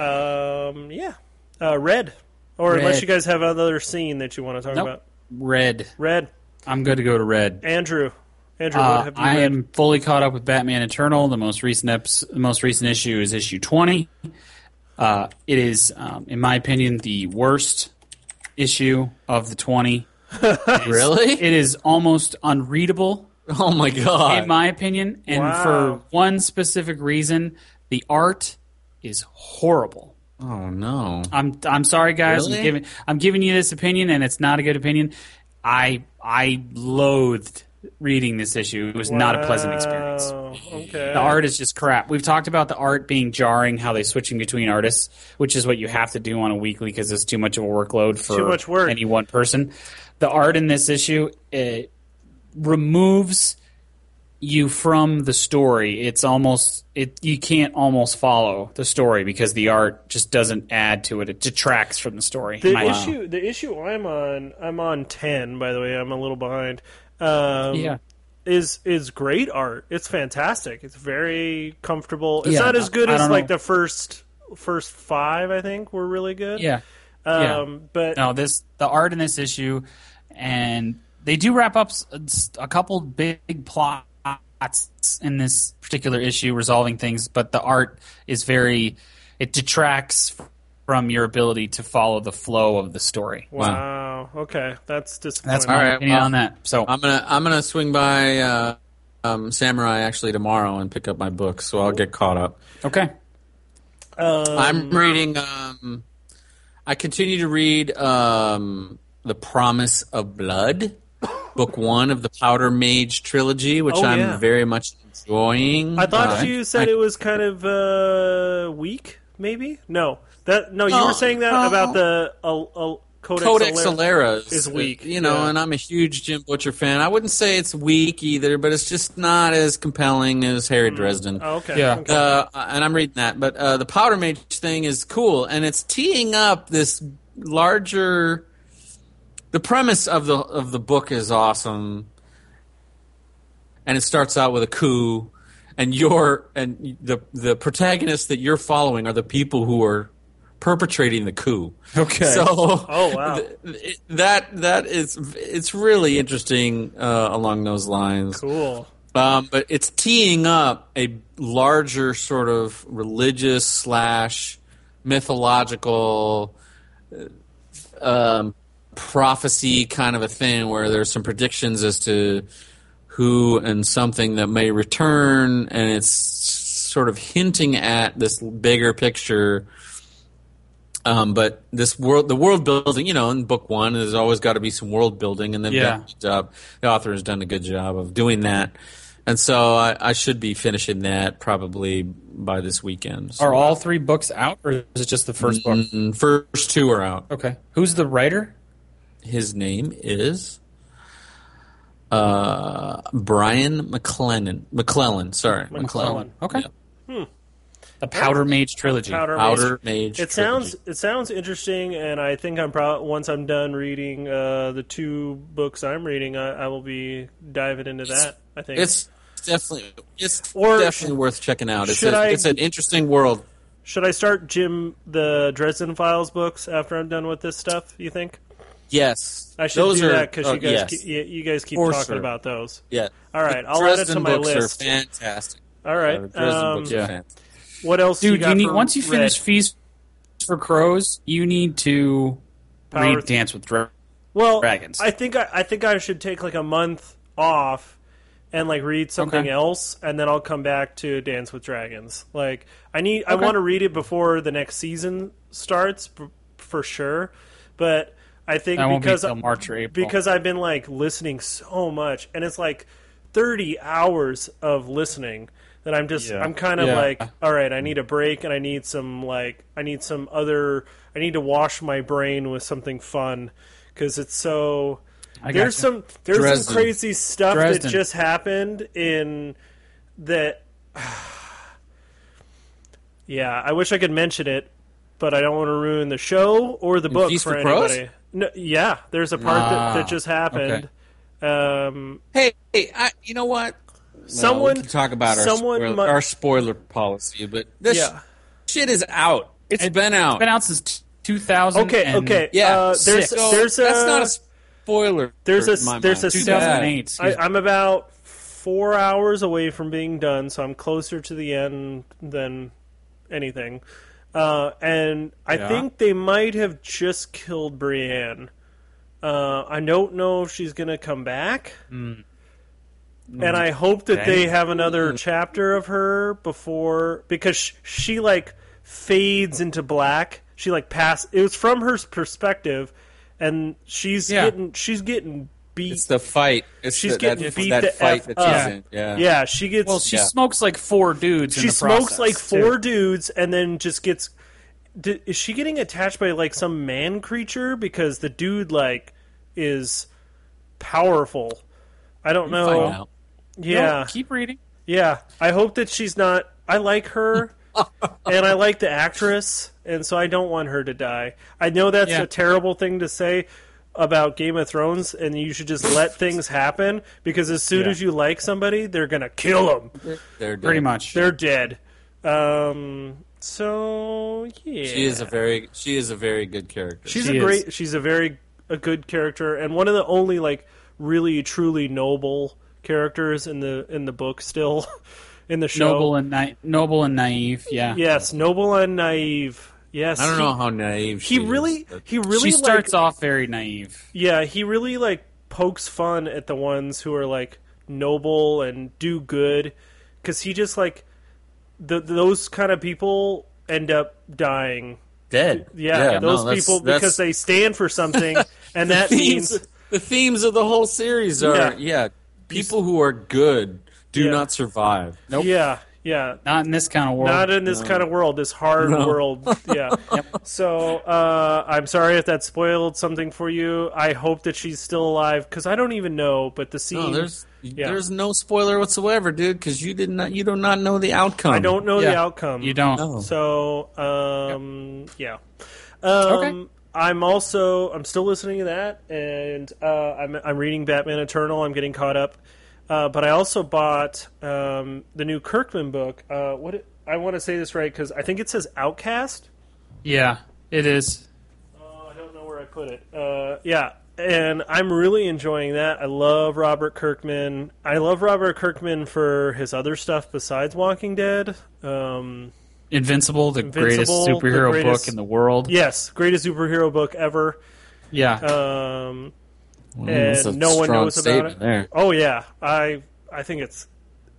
Red. Or unless you guys have another scene that you want to talk about. Red. I'm good to go to Red. Andrew, what have you read? I am fully caught up with Batman Eternal. The most recent issue is issue 20. It is, in my opinion, the worst issue of the 20. Really? It is almost unreadable. Oh my God. In my opinion, and for one specific reason, the art is horrible. Oh no! I'm sorry, guys. Really? I'm giving you this opinion, and it's not a good opinion. I loathed reading this issue. It was not a pleasant experience. Okay. The art is just crap. We've talked about the art being jarring, how they switching between artists, which is what you have to do on a weekly because it's too much of a workload for any one person. The art in this issue, it removes you from the story. It's almost you can't almost follow the story because the art just doesn't add to it. It detracts from the story. The issue I'm on 10, by the way. I'm a little behind. Is great art. It's fantastic. It's very comfortable. It's not as good as like the first 5, I think, were really good. Yeah. But no, the art in this issue, and they do wrap up a couple big plots in this particular issue, resolving things. But the art is it detracts from your ability to follow the flow of the story. Wow. Okay, that's disappointing. That's my opinion on that. So I'm gonna swing by Samurai actually tomorrow and pick up my book, so I'll get caught up. Okay. I'm reading. I continue to read The Promise of Blood, book 1 of the Powder Mage trilogy, which I'm very much enjoying. I thought you said it was kind of weak, maybe? No. You were saying that about the Codex Alera is weak. And I'm a huge Jim Butcher fan. I wouldn't say it's weak either, but it's just not as compelling as Harry Dresden. Oh, okay. Yeah. Okay. And I'm reading that. But the Powder Mage thing is cool, and it's teeing up this larger... The premise of the book is awesome, and it starts out with a coup, and the protagonists that you're following are the people who are perpetrating the coup. Okay. So, oh wow, it's really interesting along those lines. Cool. But it's teeing up a larger sort of religious / mythological prophecy kind of a thing, where there's some predictions as to who and something that may return, and it's sort of hinting at this bigger picture. But the world building, in book 1, there's always got to be some world building, and they've done a good job. The author has done a good job of doing that, and so I should be finishing that probably by this weekend. So. Are all 3 books out, or is it just the first book? First 2 are out. Okay. Who's the writer? His name is Brian McClellan. Sorry, McClellan. Okay. Yeah. The Powder Mage trilogy. Powder Mage. It sounds interesting, and I think once I'm done reading the 2 books I'm reading, I will be diving into that. I think it's definitely worth checking out. It's an interesting world. Should I start the Dresden Files books after I'm done with this stuff? You think? Yes, I should do that because you guys keep talking about those. Yeah. All right, I'll add it to my list. Books are fantastic. All right. Dresden books are fantastic. What else? Dude, you need once you finish Feast for Crows, you need to read Dance with Dragons. I think I should take like a month off and like read something else, and then I'll come back to Dance with Dragons. Like I want to read it before the next season starts for sure, but. I think because March or April. Because I've been like listening so much, and it's like 30 hours of listening that I'm kind of like, all right, I need a break, and I need to wash my brain with something fun because it's so. There's some crazy stuff that just happened in that. Yeah, I wish I could mention it, but I don't want to ruin the show or the book for anybody. No, yeah, there's a part that just happened. Okay. You know what? We can talk about our spoiler policy, but this shit is out. It's been out. It's been out since 2000. Okay. Yeah. There's that's not a spoiler. There's a 2008. I'm about 4 hours away from being done, so I'm closer to the end than anything. And I think they might have just killed Brienne. I don't know if she's going to come back. And I hope that they have another chapter of her because she like fades into black. She like it was from her perspective, and she's getting beat. It's the fight. She's getting beat that the fight F that she's in. Yeah, she gets. Well, she smokes like 4 dudes. She smokes like 4 dudes, and then just gets. Is she getting attached by like some man creature? Because the dude like is powerful. I don't know. Yeah, no, keep reading. Yeah, I hope that she's not. I like her, and I like the actress, and so I don't want her to die. I know that's a terrible thing to say about Game of Thrones, and you should just let things happen, because as soon as you like somebody, they're gonna kill them. They're dead. Pretty much. They're dead. So yeah, She is a very good character. She's a very good character, and one of the only like really truly noble characters in the book still in the show. Noble and naive. Yeah. Yes, noble and naive. Yes, I don't know how naive he really. She starts off very naive. Yeah, he really like pokes fun at the ones who are like noble and do good, because he just like those kind of people end up dying. Dead. Yeah, those people because they stand for something, and that means the themes of the whole series are people who are good do not survive. Nope. Yeah. Not in this kind of world. Not in this kind of world, this hard world. Yeah. Yep. So I'm sorry if that spoiled something for you. I hope that she's still alive, because I don't even know. But the scene, there's no spoiler whatsoever, dude, because you do not know the outcome. I don't know the outcome. You don't. No. So yeah. Okay. I'm still listening to that, and I'm reading Batman Eternal. I'm getting caught up. But I also bought the new Kirkman book. I want to say this right, because I think it says Outcast. Yeah, it is. I don't know where I put it. Yeah, and I'm really enjoying that. I love Robert Kirkman. I love Robert Kirkman for his other stuff besides Walking Dead. Invincible, the greatest superhero book in the world. Yes, greatest superhero book ever. Yeah. And no one knows about it. There. Oh yeah, I think it's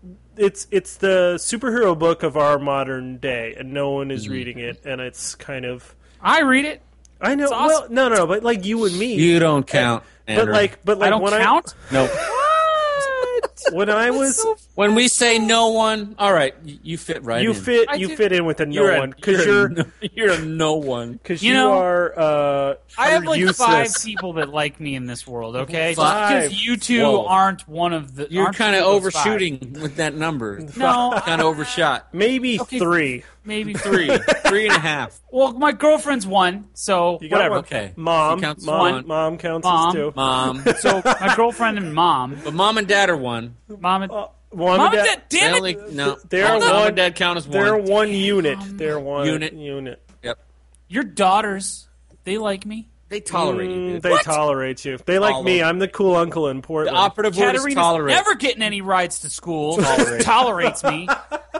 the superhero book of our modern day, and no one is reading it, and it's kind of. I read it. I know. Awesome. Well, no, but like you and me, you don't count. But like I don't when count. No. When I was when we say no one, all right, you fit right. You in. fit in with a no one, because you're a no one, because you are. I have like useless. 5 people that like me in this world. Okay, just 5. because you two aren't one of the. You're kind of overshooting with that number. No, kind of overshot. Maybe 3. Maybe 3, 3.5. Well, my girlfriend's 1, so You got whatever. one. Okay, Mom counts counts as 2. Mom. So my girlfriend and mom. But mom and dad are 1. Mom and Mom and dad. Damn it! They're mom one. and dad count as 1. They're one unit. They're one unit. Yep. Your daughters, they like me. They tolerate you. Dude. They tolerate you. They like me. I'm the cool uncle in Portland. The operative word is Katarina's tolerate. never getting any rides to school. Tolerates me.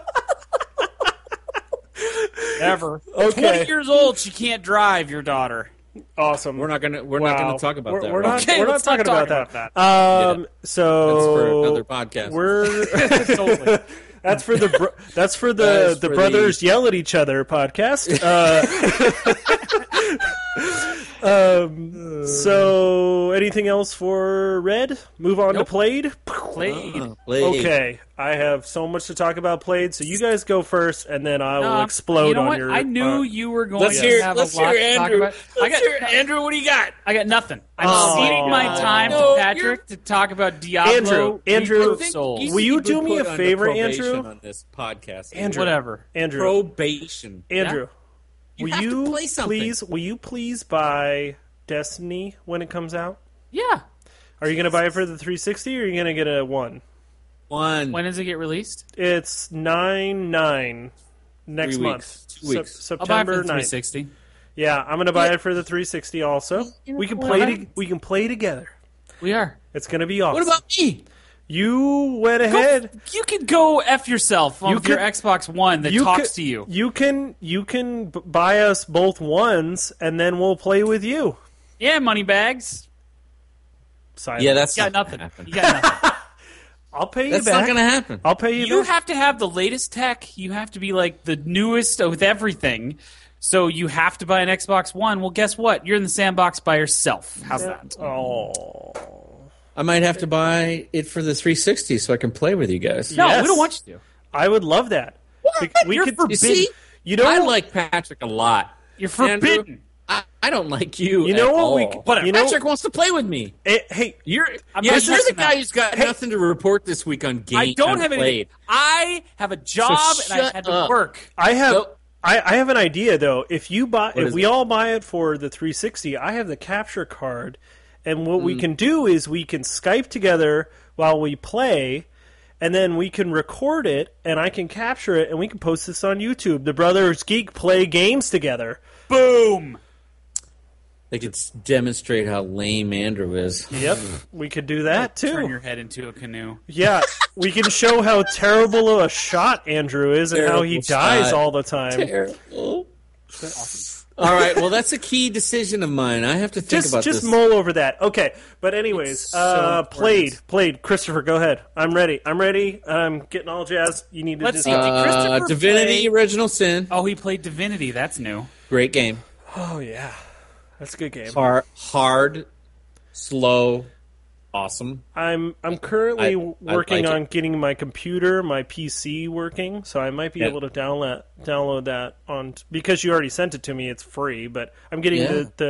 Ever. Okay. 20 years old, she can't drive. Your daughter. Awesome. We're not gonna talk about that. We're not let's talking not about talk that. So that's for another podcast. We're Totally. that's for the brothers yell at each other podcast. So anything else for Red? Move on to Played. Played. Okay, I have so much to talk about Played, so you guys go first, and then I will explode you know on what? your. I knew you were going Let's to hear. have Let's a lot hear to talk Andrew. about. Andrew. What do you got? I got nothing. I'm ceding my time to Patrick to talk about Diablo. Andrew, Reaper of Souls. will you do me a favor, probation Andrew? On this podcast, Andrew. Whatever. Andrew, probation. Andrew, You have to play something. will you please buy Destiny when it comes out? Yeah. Are you going to buy it for the 360, or are you going to get a 1? 1. When does it get released? It's 9/9 next 3 month. weeks. 2 weeks. I'll buy it for September the 9th. 360. Yeah, I'm going to buy it for the 360 also. We can play. We can play together. We are. It's going to be awesome. What about me? You went ahead. You can go F yourself on your Xbox One that talks to you. You can buy us both ones, and then we'll play with you. Yeah, money bags. Silence. Yeah, that's You got not nothing. gonna happen. You got nothing. I'll pay you That's back. not going to happen. I'll pay you You back. have to have the latest tech. You have to be like the newest with everything. So you have to buy an Xbox One. Well, guess what? You're in the sandbox by yourself. How's that? Oh. I might have to buy it for the 360 so I can play with you guys. No, Yes. we don't want you to. I would love that. What? You're forbidden. You see, You know, I like Patrick a lot. You're forbidden. Andrew, I don't like you. You know at what all. we- But you know- Patrick wants to play with me. hey, You're I'm you're not the messing guy up. who's got nothing to report this week on game. I don't have played. anything. I have a job So and I shut had to up. work. I have. So- I have an idea though. If is we it? all buy it for the 360, I have the capture card, and what we can do is we can Skype together while we play, and then we can record it, and I can capture it, and we can post this on YouTube. The Brothers Geek play games together. Boom! They could demonstrate how lame Andrew is. Yep, we could do that too. Turn your head into a canoe. Yeah, we can show how terrible of a shot Andrew is and how he dies all the time. Terrible. All right, well, that's a key decision of mine. I have to think about this. Just mull over that. Okay, but anyways, played. Christopher, go ahead. I'm ready. I'm getting all jazzed. You need to Let's just... see. Did Christopher Divinity play... Original Sin. Oh, he played Divinity. That's new. Great game. Oh, yeah. That's a good game. Hard, slow, awesome. I'm currently working like on getting my computer, my PC working, so I might be able to download that on because you already sent it to me. It's free, but I'm getting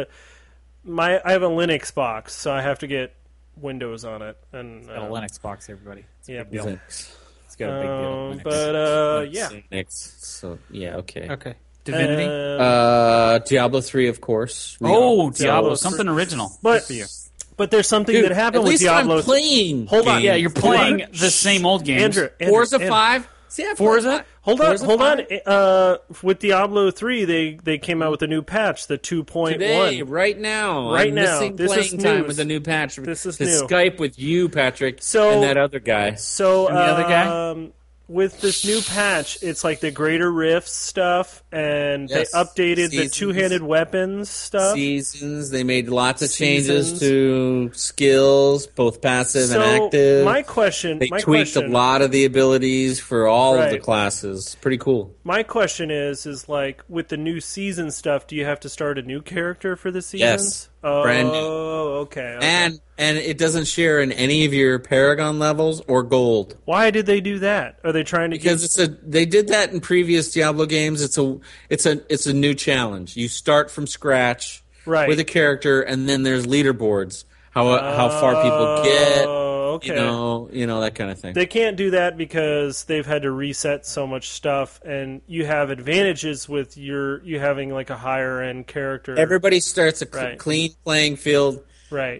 I have a Linux box, so I have to get Windows on it. And Got a Linux box, everybody. It's yeah, a big deal. It's got a big deal. Linux. Linux. Yeah. So yeah, okay. Okay. Divinity. Diablo 3, of course. Diablo, something original. But for you. But there's something that happened with Diablo. I'm playing. Hold on. Yeah, you're playing the same old games. Andrew, Forza 5. See, Forza. Hold on. With Diablo 3, they came out with a new patch, the 2.1. Today, right now. I'm missing this playing is time news. with the new patch. This is to new. Skype with you, Patrick, and that other guy. So And the other guy? With this new patch, it's like the Greater Rifts stuff, and they updated the two-handed weapons stuff. Seasons. They made lots of changes to skills, both passive and active. My question... They tweaked a lot of the abilities for all of the classes. Pretty cool. My question is like, with the new season stuff, do you have to start a new character for the seasons? Yes. Oh, brand new. Okay. And it doesn't share in any of your Paragon levels or gold. Why did they do that? Are they trying to they did that in previous Diablo games. It's a new challenge. You start from scratch with a character, and then there's leaderboards. How far people get. Okay. You know that kind of thing. They can't do that because they've had to reset so much stuff, and you have advantages with you having like a higher end character. Everybody starts a clean playing field. Right.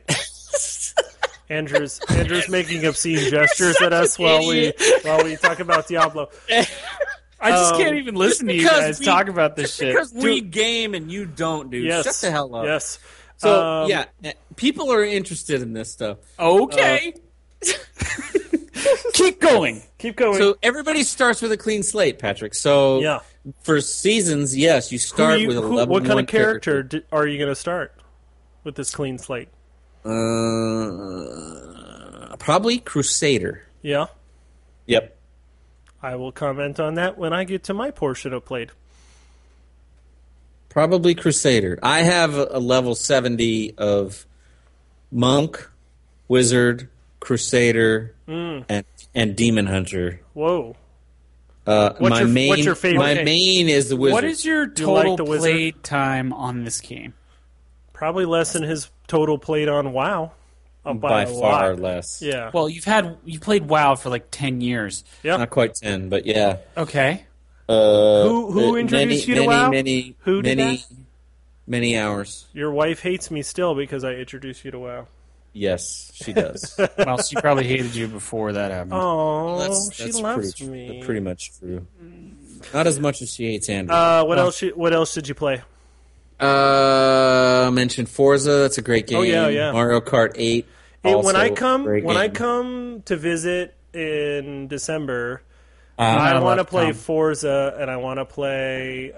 Andrew's making obscene gestures at us while we talk about Diablo. I just can't even listen to you guys talk about this shit. Because we game and you don't, dude. Yes. Shut the hell up. Yes. So, people are interested in this stuff. Okay. Keep going. So everybody starts with a clean slate, Patrick. So for seasons, yes, you start with a level 1 What kind of character are you going to start with this clean slate? Probably Crusader. Yeah? Yep. I will comment on that when I get to my portion of played. Probably Crusader. I have a level 70 of Monk, Wizard, Crusader, and Demon Hunter. Whoa. What's your favorite? My main is the Wizard. What is your total play time on this game? Probably less than his total played on WoW. By far less. Yeah. Well, you played WoW for like 10 years. Yeah. Not quite 10, but yeah. Okay. Who introduced you to WoW? Who did that? Many hours. Your wife hates me still because I introduced you to WoW. Yes, she does. Well, she probably hated you before that happened. Oh, she loves me. Pretty much true. Not as much as she hates Andrew. What else did you play? Mentioned Forza. That's a great game. Oh yeah. Mario Kart 8. When I come to visit in December, I want to play Forza, and I want to play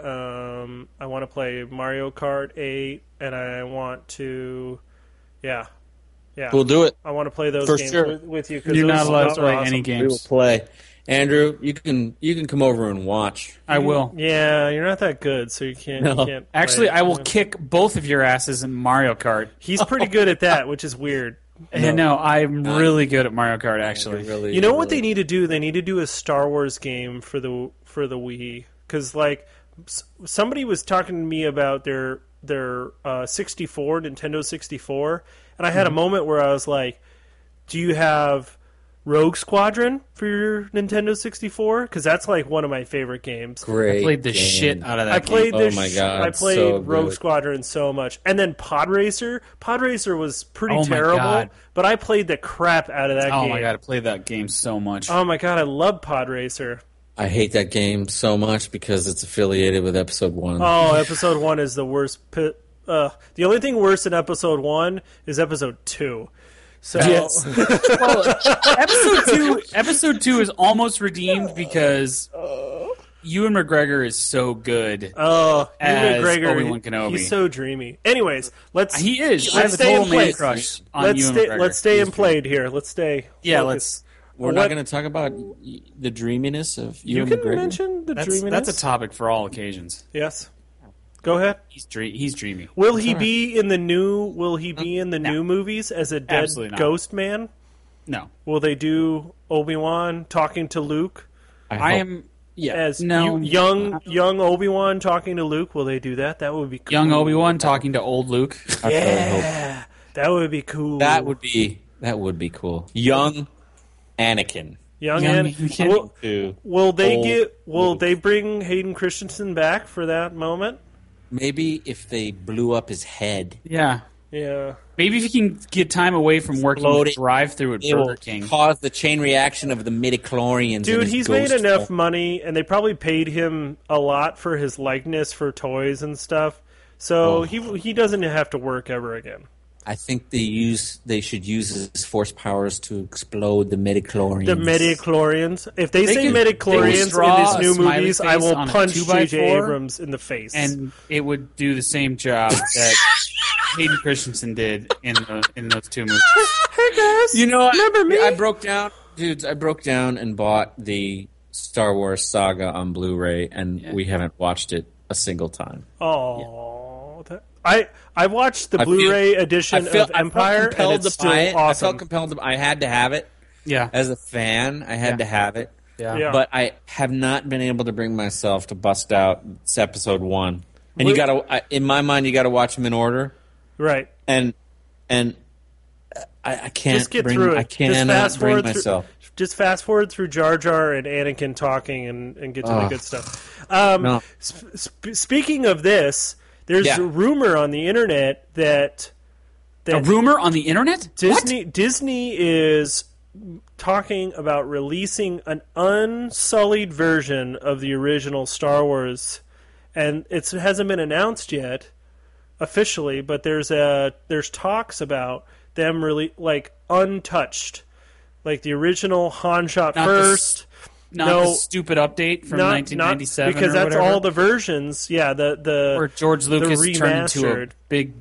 Mario Kart 8, and I want to, yeah. We'll do it. I want to play those games with you. You're not allowed to play any games. We will play. Andrew, you can come over and watch. I will. Yeah, you're not that good, so you can't. No. You can't Actually, I will kick both of your asses in Mario Kart. He's pretty good at that, which is weird. No, I'm really good at Mario Kart. Actually, you know what they need to do? They need to do a Star Wars game for the Wii, because like somebody was talking to me about their 64 Nintendo 64, and I had a moment where I was like, "Do you have Rogue Squadron for your Nintendo 64? Because that's like one of my favorite games. Great. I played the shit out of that game. Oh my god! I played so Rogue Squadron so much, and then Pod Racer. Pod Racer was pretty terrible, but I played the crap out of that game. Oh my god, I played that game so much. Oh my god, I love Pod Racer. I hate that game so much because it's affiliated with Episode 1. Oh, Episode 1 is the worst. The only thing worse than Episode 1 is Episode 2. So, yes. Well, Episode 2 is almost redeemed because Ewan McGregor is so good. Oh, as Ewan McGregor, Obi-Wan Kenobi. He's so dreamy. Anyways, He is. I Let's have a stay total in man place. crush on Ewan McGregor. Let's stay in played here. Let's stay. Yeah, focused. We're not going to talk about the dreaminess of You Ewan can McGregor? mention the dreaminess. That's a topic for all occasions. Yes. Go ahead. He's dreamy. Will he be in the new new movies as a dead Absolutely not. ghost man? No. Will they do Obi-Wan talking to Luke I am. Yeah. as no. young Obi-Wan talking to Luke? Will they do that? That would be cool. Young Obi-Wan talking to old Luke. Yeah. That would be cool. That would be cool. Young Anakin. Young Anakin. Anakin. Will they bring Hayden Christensen back for that moment? Maybe if they blew up his head. Yeah. Yeah. Maybe if you can get time away from working with drive-through at It Burger will King. cause the chain reaction of the midichlorians. Dude, he's made enough money, and they probably paid him a lot for his likeness for toys and stuff. So he doesn't have to work ever again. I think they should use his force powers to explode the midichlorians. The midichlorians. If they say could- midichlorians draw in a these new smiley movies, face I will on a punch 2x4 J.J. Abrams in the face. And it would do the same job that Hayden Christensen did in those two movies. Hey guys, You know, remember me? I broke down and bought the Star Wars saga on Blu-ray, and we haven't watched it a single time. Oh, I watched the Blu-ray edition of Empire, and it's still awesome. I felt compelled to. I had to have it. Yeah. As a fan, I had to have it. Yeah. But I have not been able to bring myself to bust out Episode 1. And you got to, in my mind, you got to watch them in order. Right. And I can't Just get through it. I cannot bring myself. Just fast forward through Jar Jar and Anakin talking and get to the good stuff. No. Speaking of this, there's a rumor on the internet that A rumor on the internet? Disney is talking about releasing an unsullied version of the original Star Wars, and it hasn't been announced yet officially, but there's talks about them really like untouched, like the original Han shot Not first. Not the stupid update from 1997 because that's or all the versions. Yeah, the where George Lucas turned into a remastered. big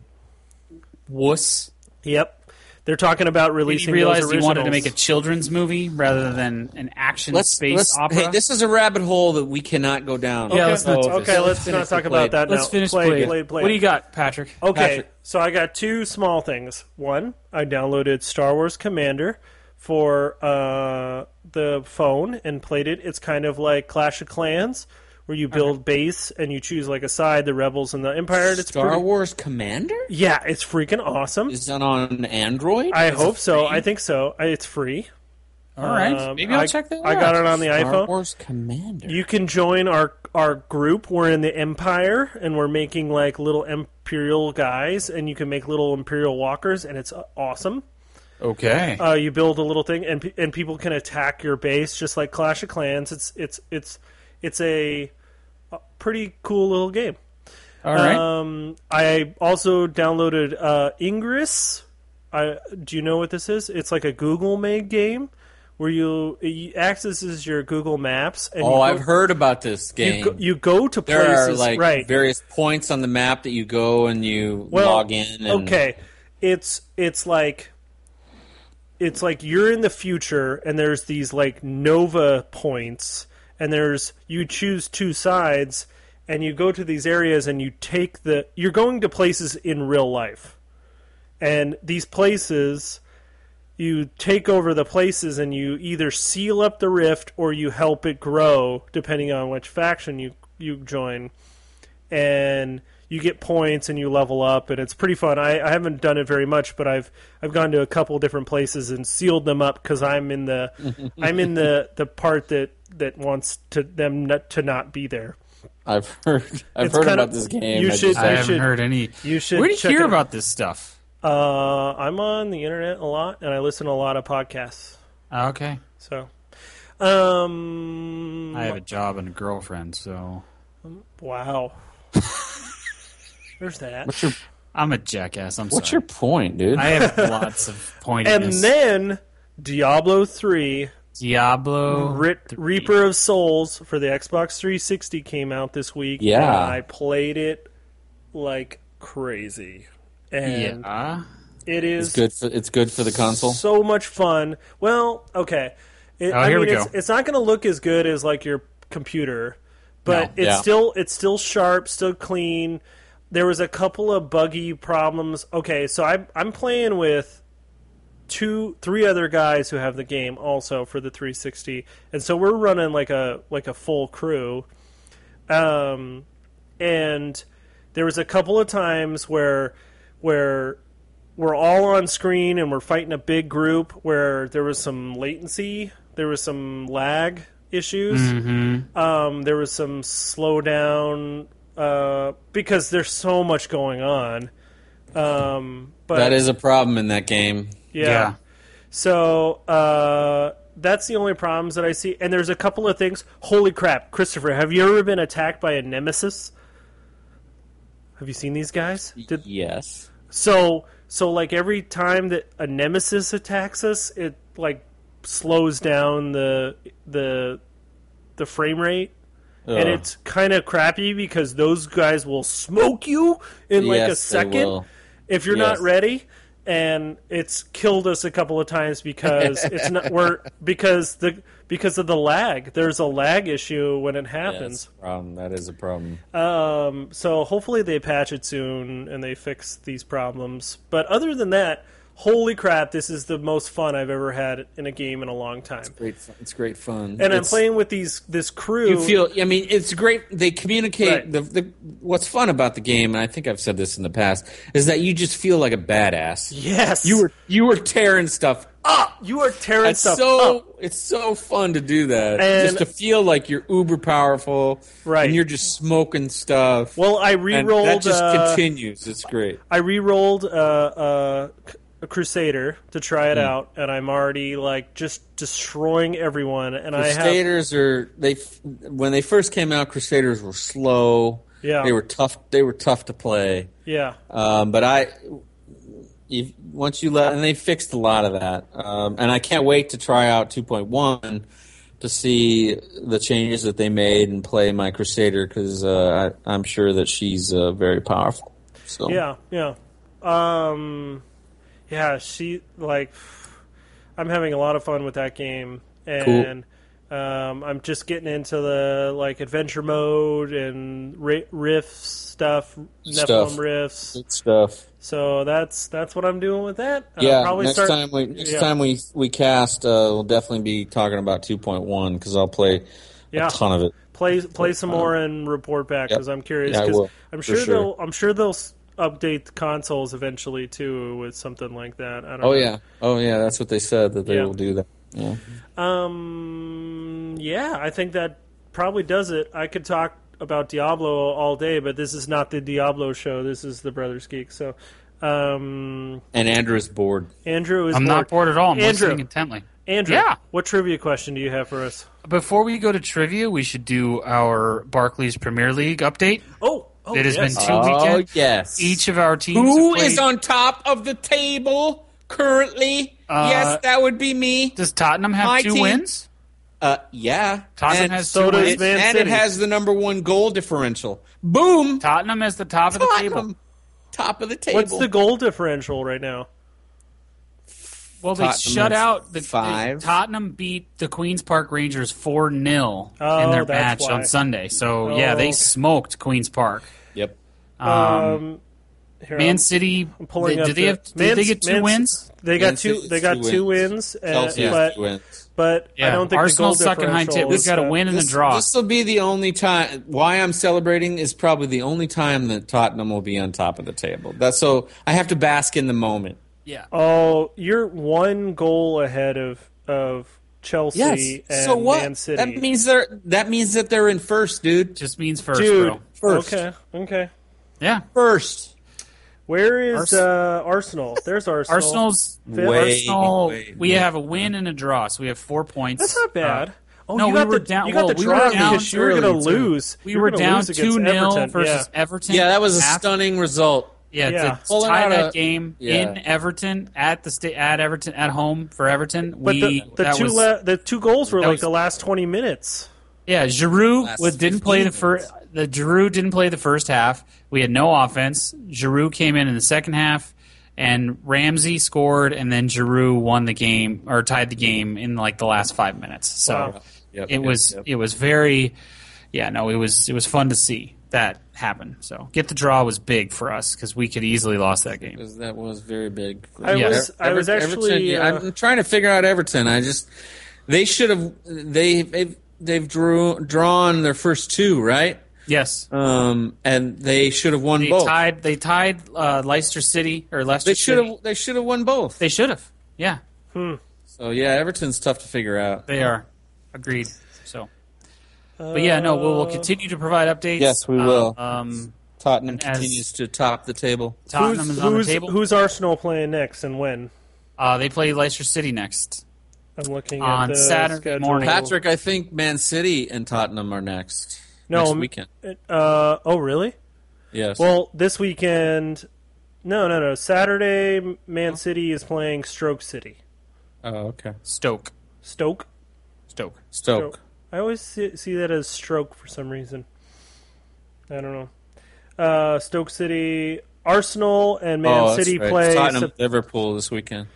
wuss. Yep. They're talking about He releasing realized those he wanted to originals. make a children's movie rather than an action space opera. Hey, this is a rabbit hole that we cannot go down. Yeah, let's not do Okay, this. let's not talk about that now. Let's finish Play. What do you got, Patrick? Okay, Patrick. so I got two small things. One, I downloaded Star Wars Commander for the phone and played it. It's kind of like Clash of Clans, where you build base and you choose like a side, the Rebels and the Empire. It's Star Wars Commander? Yeah, it's freaking awesome. Is that on Android? I hope so. I think so. It's free. All right, maybe I'll check that out. I got it on the Star iPhone. Wars Commander. You can join our group. We're in the Empire, and we're making like little Imperial guys, and you can make little Imperial walkers, and it's awesome. Okay. You build a little thing, and people can attack your base just like Clash of Clans. It's a pretty cool little game. All right. I also downloaded Ingress. Do you know what this is? It's like a Google made game where it accesses your Google Maps. And I've heard about this game. You go to there places. are like various points on the map that you go and you log in. And... Okay, it's like you're in the future, and there's these like Nova points, and you choose two sides, and you go to these areas, and you're going to places in real life, and these places, you take over the places, and you either seal up the rift or you help it grow, depending on which faction you join, and you get points and you level up, and it's pretty fun. I haven't done it very much, but I've gone to a couple different places and sealed them up because I'm in the part that wants them to not be be there. I've heard about this game. I haven't heard any. You should. Where do you hear about this stuff? I'm on the internet a lot, and I listen to a lot of podcasts. Okay. So, I have a job and a girlfriend, so. Wow. There's that. I'm a jackass. What's your point, dude? I have lots of pointedness. And then Diablo 3. Reaper of Souls for the Xbox 360 came out this week. Yeah. And I played it like crazy. And it's good for the console. So much fun. Well, okay. It's not going to look as good as like your computer, but it's still sharp, still clean. There was a couple of buggy problems. Okay, so I'm playing with 3 other guys who have the game also for the 360, and so we're running like a full crew. And there was a couple of times where we're all on screen and we're fighting a big group where there was some latency, there was some lag issues, there was some slowdown. Because there's so much going on. But that is a problem in that game. Yeah. So that's the only problems that I see. And there's a couple of things. Holy crap, Christopher, have you ever been attacked by a nemesis? Have you seen these guys? Yes. So like every time that a nemesis attacks us, it like slows down the frame rate. And it's kind of crappy because those guys will smoke you in like a second if you're not ready. And it's killed us a couple of times because it's not because of the lag. There's a lag issue when it happens. That is a problem. So hopefully they patch it soon and they fix these problems. But other than that, holy crap, this is the most fun I've ever had in a game in a long time. It's great fun. And I'm playing with this crew. You feel, it's great. They communicate. Right. What's fun about the game, and I think I've said this in the past, is that you just feel like a badass. Yes. You were tearing stuff up. You are tearing stuff up. It's so fun to do that. And just to feel like you're uber powerful. Right. And you're just smoking stuff. Well, I re-rolled. And that just continues. It's great. I re-rolled a Crusader to try it out, and I'm already like just destroying everyone. And Crusaders when they first came out, Crusaders were slow. Yeah, they were tough. They were tough to play. Yeah, but once you let, and they fixed a lot of that. And I can't wait to try out 2.1 to see the changes that they made and play my Crusader because I'm sure that she's very powerful. So yeah. Yeah, I'm having a lot of fun with that game, and I'm just getting into the adventure mode and rifts stuff, Nephilim rifts. Good stuff. So that's what I'm doing with that. Next time we cast, we'll definitely be talking about 2.1 because I'll play a ton of it. Play some more and report back because I'm curious. Yeah, I will. I'm sure they'll update the consoles eventually too with something like that. I don't know. Yeah, that's what they said that they will do that. Yeah. I think that probably does it. I could talk about Diablo all day, but this is not the Diablo show. This is the Brothers Geek. So, and Andrew is bored. I'm not bored at all. I'm listening intently. Andrew, what trivia question do you have for us? Before we go to trivia, we should do our Barclays Premier League update. It has been 2 weekends. Yes. Each of our teams. Who is on top of the table currently? Yes, that would be me. Does Tottenham have 2 wins? Yeah. Tottenham has 2 wins. And it has the number 1 goal differential. Boom. Tottenham is the top of the table. Top of the table. What's the goal differential right now? Well, they shut out the 5. Tottenham beat the Queen's Park Rangers 4-0 in their match on Sunday. So, they smoked Queen's Park. Yep. Man City. Did they get two wins? They got two wins. But I don't think Arsenal's the goal second high tip. We've got a win and a draw. This will be the only time. Why I'm celebrating is probably the only time that Tottenham will be on top of the table. So I have to bask in the moment. Yeah. Oh, you're one goal ahead of Chelsea and so what? Man City. That means that they're in first, dude. Just means first, dude, bro. First. Okay. Yeah. First. Where is Arsenal? There's Arsenal. Arsenal's Arsenal. We have a win and a draw, so we have 4 points. That's not bad. No, we were down. You got the draw because you were going to lose. We were down 2-0 versus Everton. Yeah, that was a stunning result. Yeah, to tie that game in Everton at Everton at home for Everton. But the two goals were like the last 20 minutes. Yeah, Giroud didn't play Giroud didn't play the first half. We had no offense. Giroud came in the second half, and Ramsey scored, and then Giroud won the game or tied the game in like the last 5 minutes. So it was very, it was fun to see that happen. So get the draw was big for us because we could easily lost that game. That was very big. I was actually. I'm trying to figure out Everton. They should have. They've drawn their first two, right? Yes. And they should have won both. They tied Leicester City or Leicester City. They should have won both. They should have. Yeah. So yeah, Everton's tough to figure out. They are. Agreed. So. But yeah, no, we'll continue to provide updates. Yes, we will. Tottenham continues to top the table. Tottenham is on the table. Who's Arsenal playing next and when? They play Leicester City next. I'm looking on at the Saturday schedule. morning. Patrick, I think Man City and Tottenham are next. Next weekend. Oh, really? Yes. Well, this weekend. No. Saturday, Man City is playing Stoke City. Oh, okay. Stoke. I always see that as stroke for some reason. I don't know. Stoke City, Arsenal, and Man City play Tottenham, Liverpool this weekend.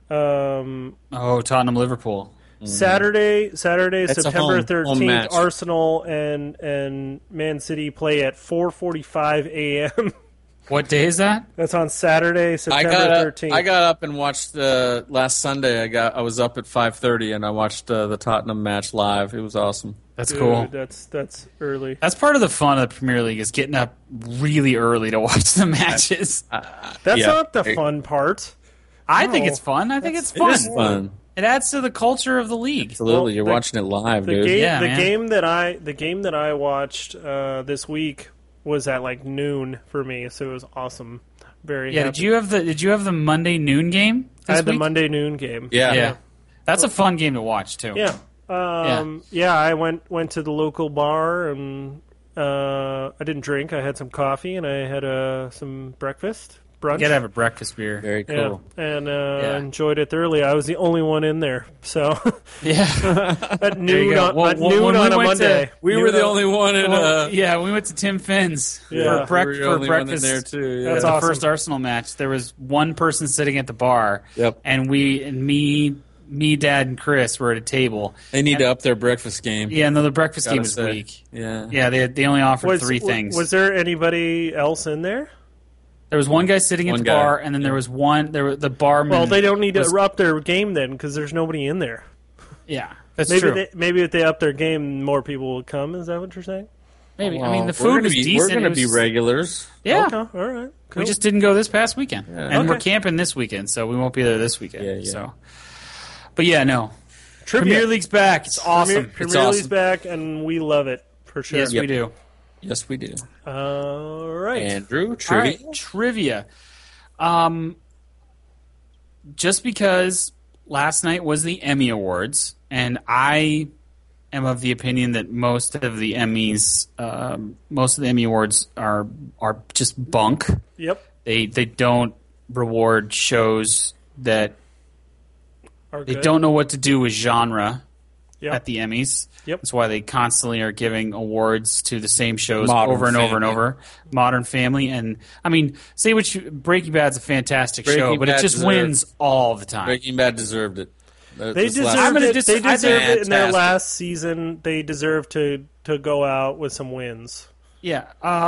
Tottenham, Liverpool. Saturday, September 13th. Arsenal and Man City play at 4:45 a.m. What day is that? That's on Saturday, September 13th. I got up and watched last Sunday. I was up at 5:30 and I watched the Tottenham match live. It was awesome. That's cool. That's early. That's part of the fun of the Premier League is getting up really early to watch the matches. That's not the fun part. I think it's fun. I think it's fun. It is fun. It adds to the culture of the league. Absolutely, you're watching it live, dude. The game that I watched this week was at like noon for me, so it was awesome. Very happy. Did you have the Monday noon game? I had the Monday noon game. Yeah. That's a fun game to watch too. Yeah. I went to the local bar and I didn't drink. I had some coffee and I had some breakfast. Brunch. You gotta have a breakfast beer. Very cool. Yeah. And enjoyed it thoroughly. I was the only one in there, so at noon on a Monday. We were the only one in. We went to Tim Finn's for breakfast there too. That's the awesome. first Arsenal match. There was one person sitting at the bar. Yep. And me, Dad, and Chris were at a table. They need to up their breakfast game. Yeah, no, the breakfast game was weak. Yeah. They only offered three things. Was there anybody else in there? There was one guy sitting at the bar, and then there was the barman. Well, they don't need to up their game then, because there's nobody in there. Yeah, that's true. Maybe if they up their game, more people will come. Is that what you're saying? Maybe. I mean, the food was decent. We're going to be regulars. Yeah. Okay. All right. Cool. We just didn't go this past weekend, and Okay. we're camping this weekend, so we won't be there this weekend. Yeah. So, but yeah, no. Trivia. Premier League's back. It's awesome. Premier League's back, and we love it for sure. Yes, we do. Yes, we do. All right, Andrew, trivia. All right, trivia. Just because last night was the Emmy Awards, and I am of the opinion that most of the Emmy Awards are just bunk. Yep. They don't reward shows that they don't know what to do with genre at the Emmys. Yep. That's why they constantly are giving awards to the same shows Modern over and Family. over and over. Modern Family. And, I mean, Breaking Bad's a fantastic show, but it just wins all the time. Breaking Bad deserved it. They deserved it in their last season. They deserve to go out with some wins. Yeah.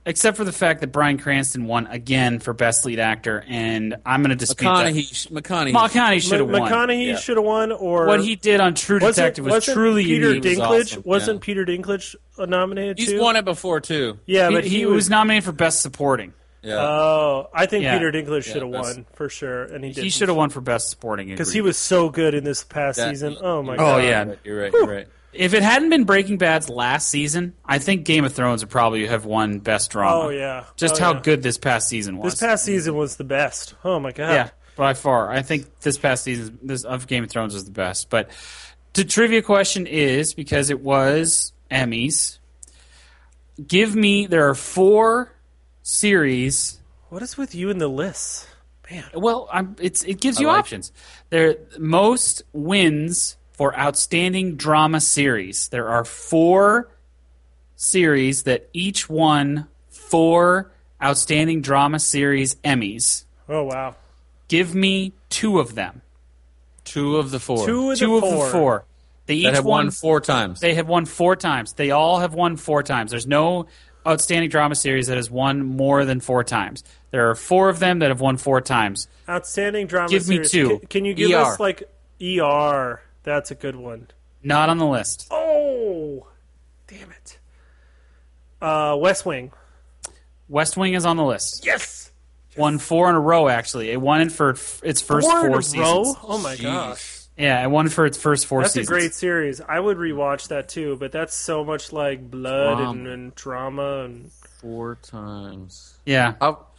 except for the fact that Bryan Cranston won again for Best Lead Actor, and I'm going to dispute that. McConaughey should have won. McConaughey should have won, or what he did on True Detective was truly Peter unique. Dinklage wasn't Peter Dinklage nominated too? He's won it before too. Yeah, but he was nominated for Best Supporting. Yeah. Oh, I think Peter Dinklage should have won for sure, and he should have won for Best Supporting because he was so good in this past season. Oh my god! Oh yeah, you're right. If it hadn't been Breaking Bad's last season, I think Game of Thrones would probably have won Best Drama. Oh yeah, just how good this past season was. This past season was the best. Oh my god! Yeah, by far. I think this past season of Game of Thrones was the best. But the trivia question is, because it was Emmys, there are 4 series. What is with you in the lists, man? Well, it gives you options. There most wins for outstanding drama series. There are 4 series that each won 4 outstanding drama series Emmys. Oh wow! Give me 2 of them. 2 of the 4. 2 of the 4. They each have won 4 times. They have won 4 times. They all have won 4 times. There's no outstanding drama series that has won more than 4 times. There are 4 of them that have won 4 times. Outstanding drama give series. Give me 2. Can you give us like ER? That's a good one. Not on the list. Oh, damn it. West Wing. West Wing is on the list. Yes. Won 4 in a row, actually. It won it for its first 4 seasons. Row? Oh my gosh. Yeah, it won for its first 4 seasons. That's a great series. I would rewatch that too, but that's so much like blood and drama and 4 times. Yeah.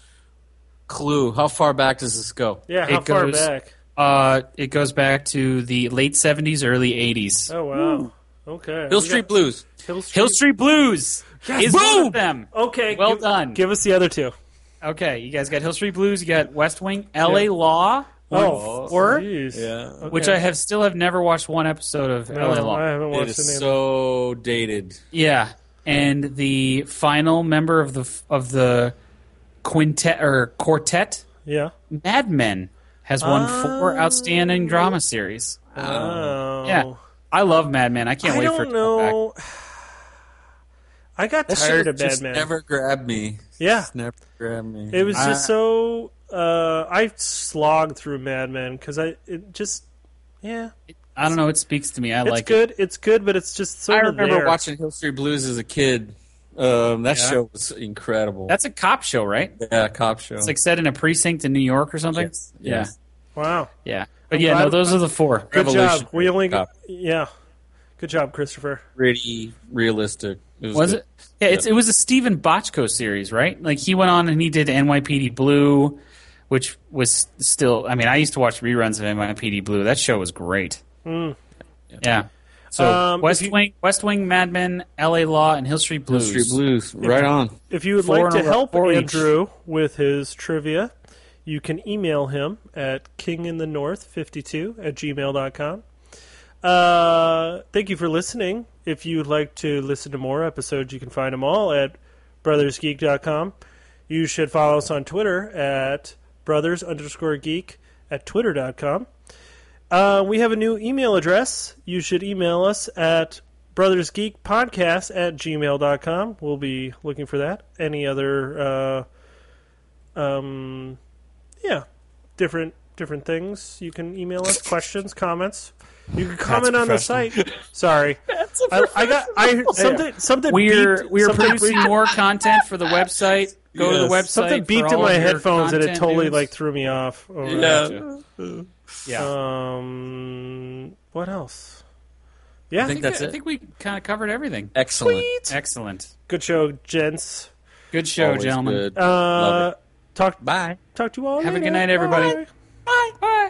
Clue. How far back does this go? Yeah, how far back? It goes back to the late 70s, early 80s. Oh wow. Ooh. Okay. Hill Street Blues. Hill Street Blues. Yes. Is one of them. Okay. Well done. Give us the other 2. Okay, you guys got Hill Street Blues, you got West Wing, LA Law. Which I still have never watched one episode of LA Law. I haven't watched it is so dated. Yeah, and the final member of the quintet or quartet, Mad Men, has won 4 outstanding drama series. Oh, yeah, I love Mad Men. I can't wait for it to come back. I got tired of Mad Men. Never grabbed me. Yeah, just never grabbed me. It was just so. I slogged through Mad Men because I don't know. It speaks to me. It's good. It's good, but it's just sort of. I remember watching Hill Street Blues as a kid. That show was incredible. That's a cop show, right? Yeah, a cop show. It's like set in a precinct in New York or something. Yes. Yeah. Wow. Yeah. But those are the 4. Good job. We only got. Yeah. Good job, Christopher. Pretty realistic. Was it? Yeah, it was a Steven Bochco series, right? Like he went on and he did NYPD Blue, which was still. I mean, I used to watch reruns of NYPD Blue. That show was great. Yeah. So West Wing, Mad Men, LA Law, and Hill Street Blues. Hill Street Blues, right on. If you would like to help Andrew with his trivia, you can email him at kinginthenorth52@gmail.com. Thank you for listening. If you'd like to listen to more episodes, you can find them all at brothersgeek.com. You should follow us on Twitter at brothers_geek at twitter.com. We have a new email address. You should email us at brothersgeekpodcast@gmail.com. We'll be looking for that. Any other, different things you can email us. Questions, comments. You can comment on the site. Sorry, something. We're producing more content for the website. Go to the website. Something beeped in my headphones and it totally threw me off. Yeah. What else? Yeah, I think we kind of covered everything. Excellent. Sweet. Excellent. Good show, gents. Good show, always gentlemen. Good. Love it. Bye. Talk to you all. Have later. a good night, everybody. Bye. Bye. Bye.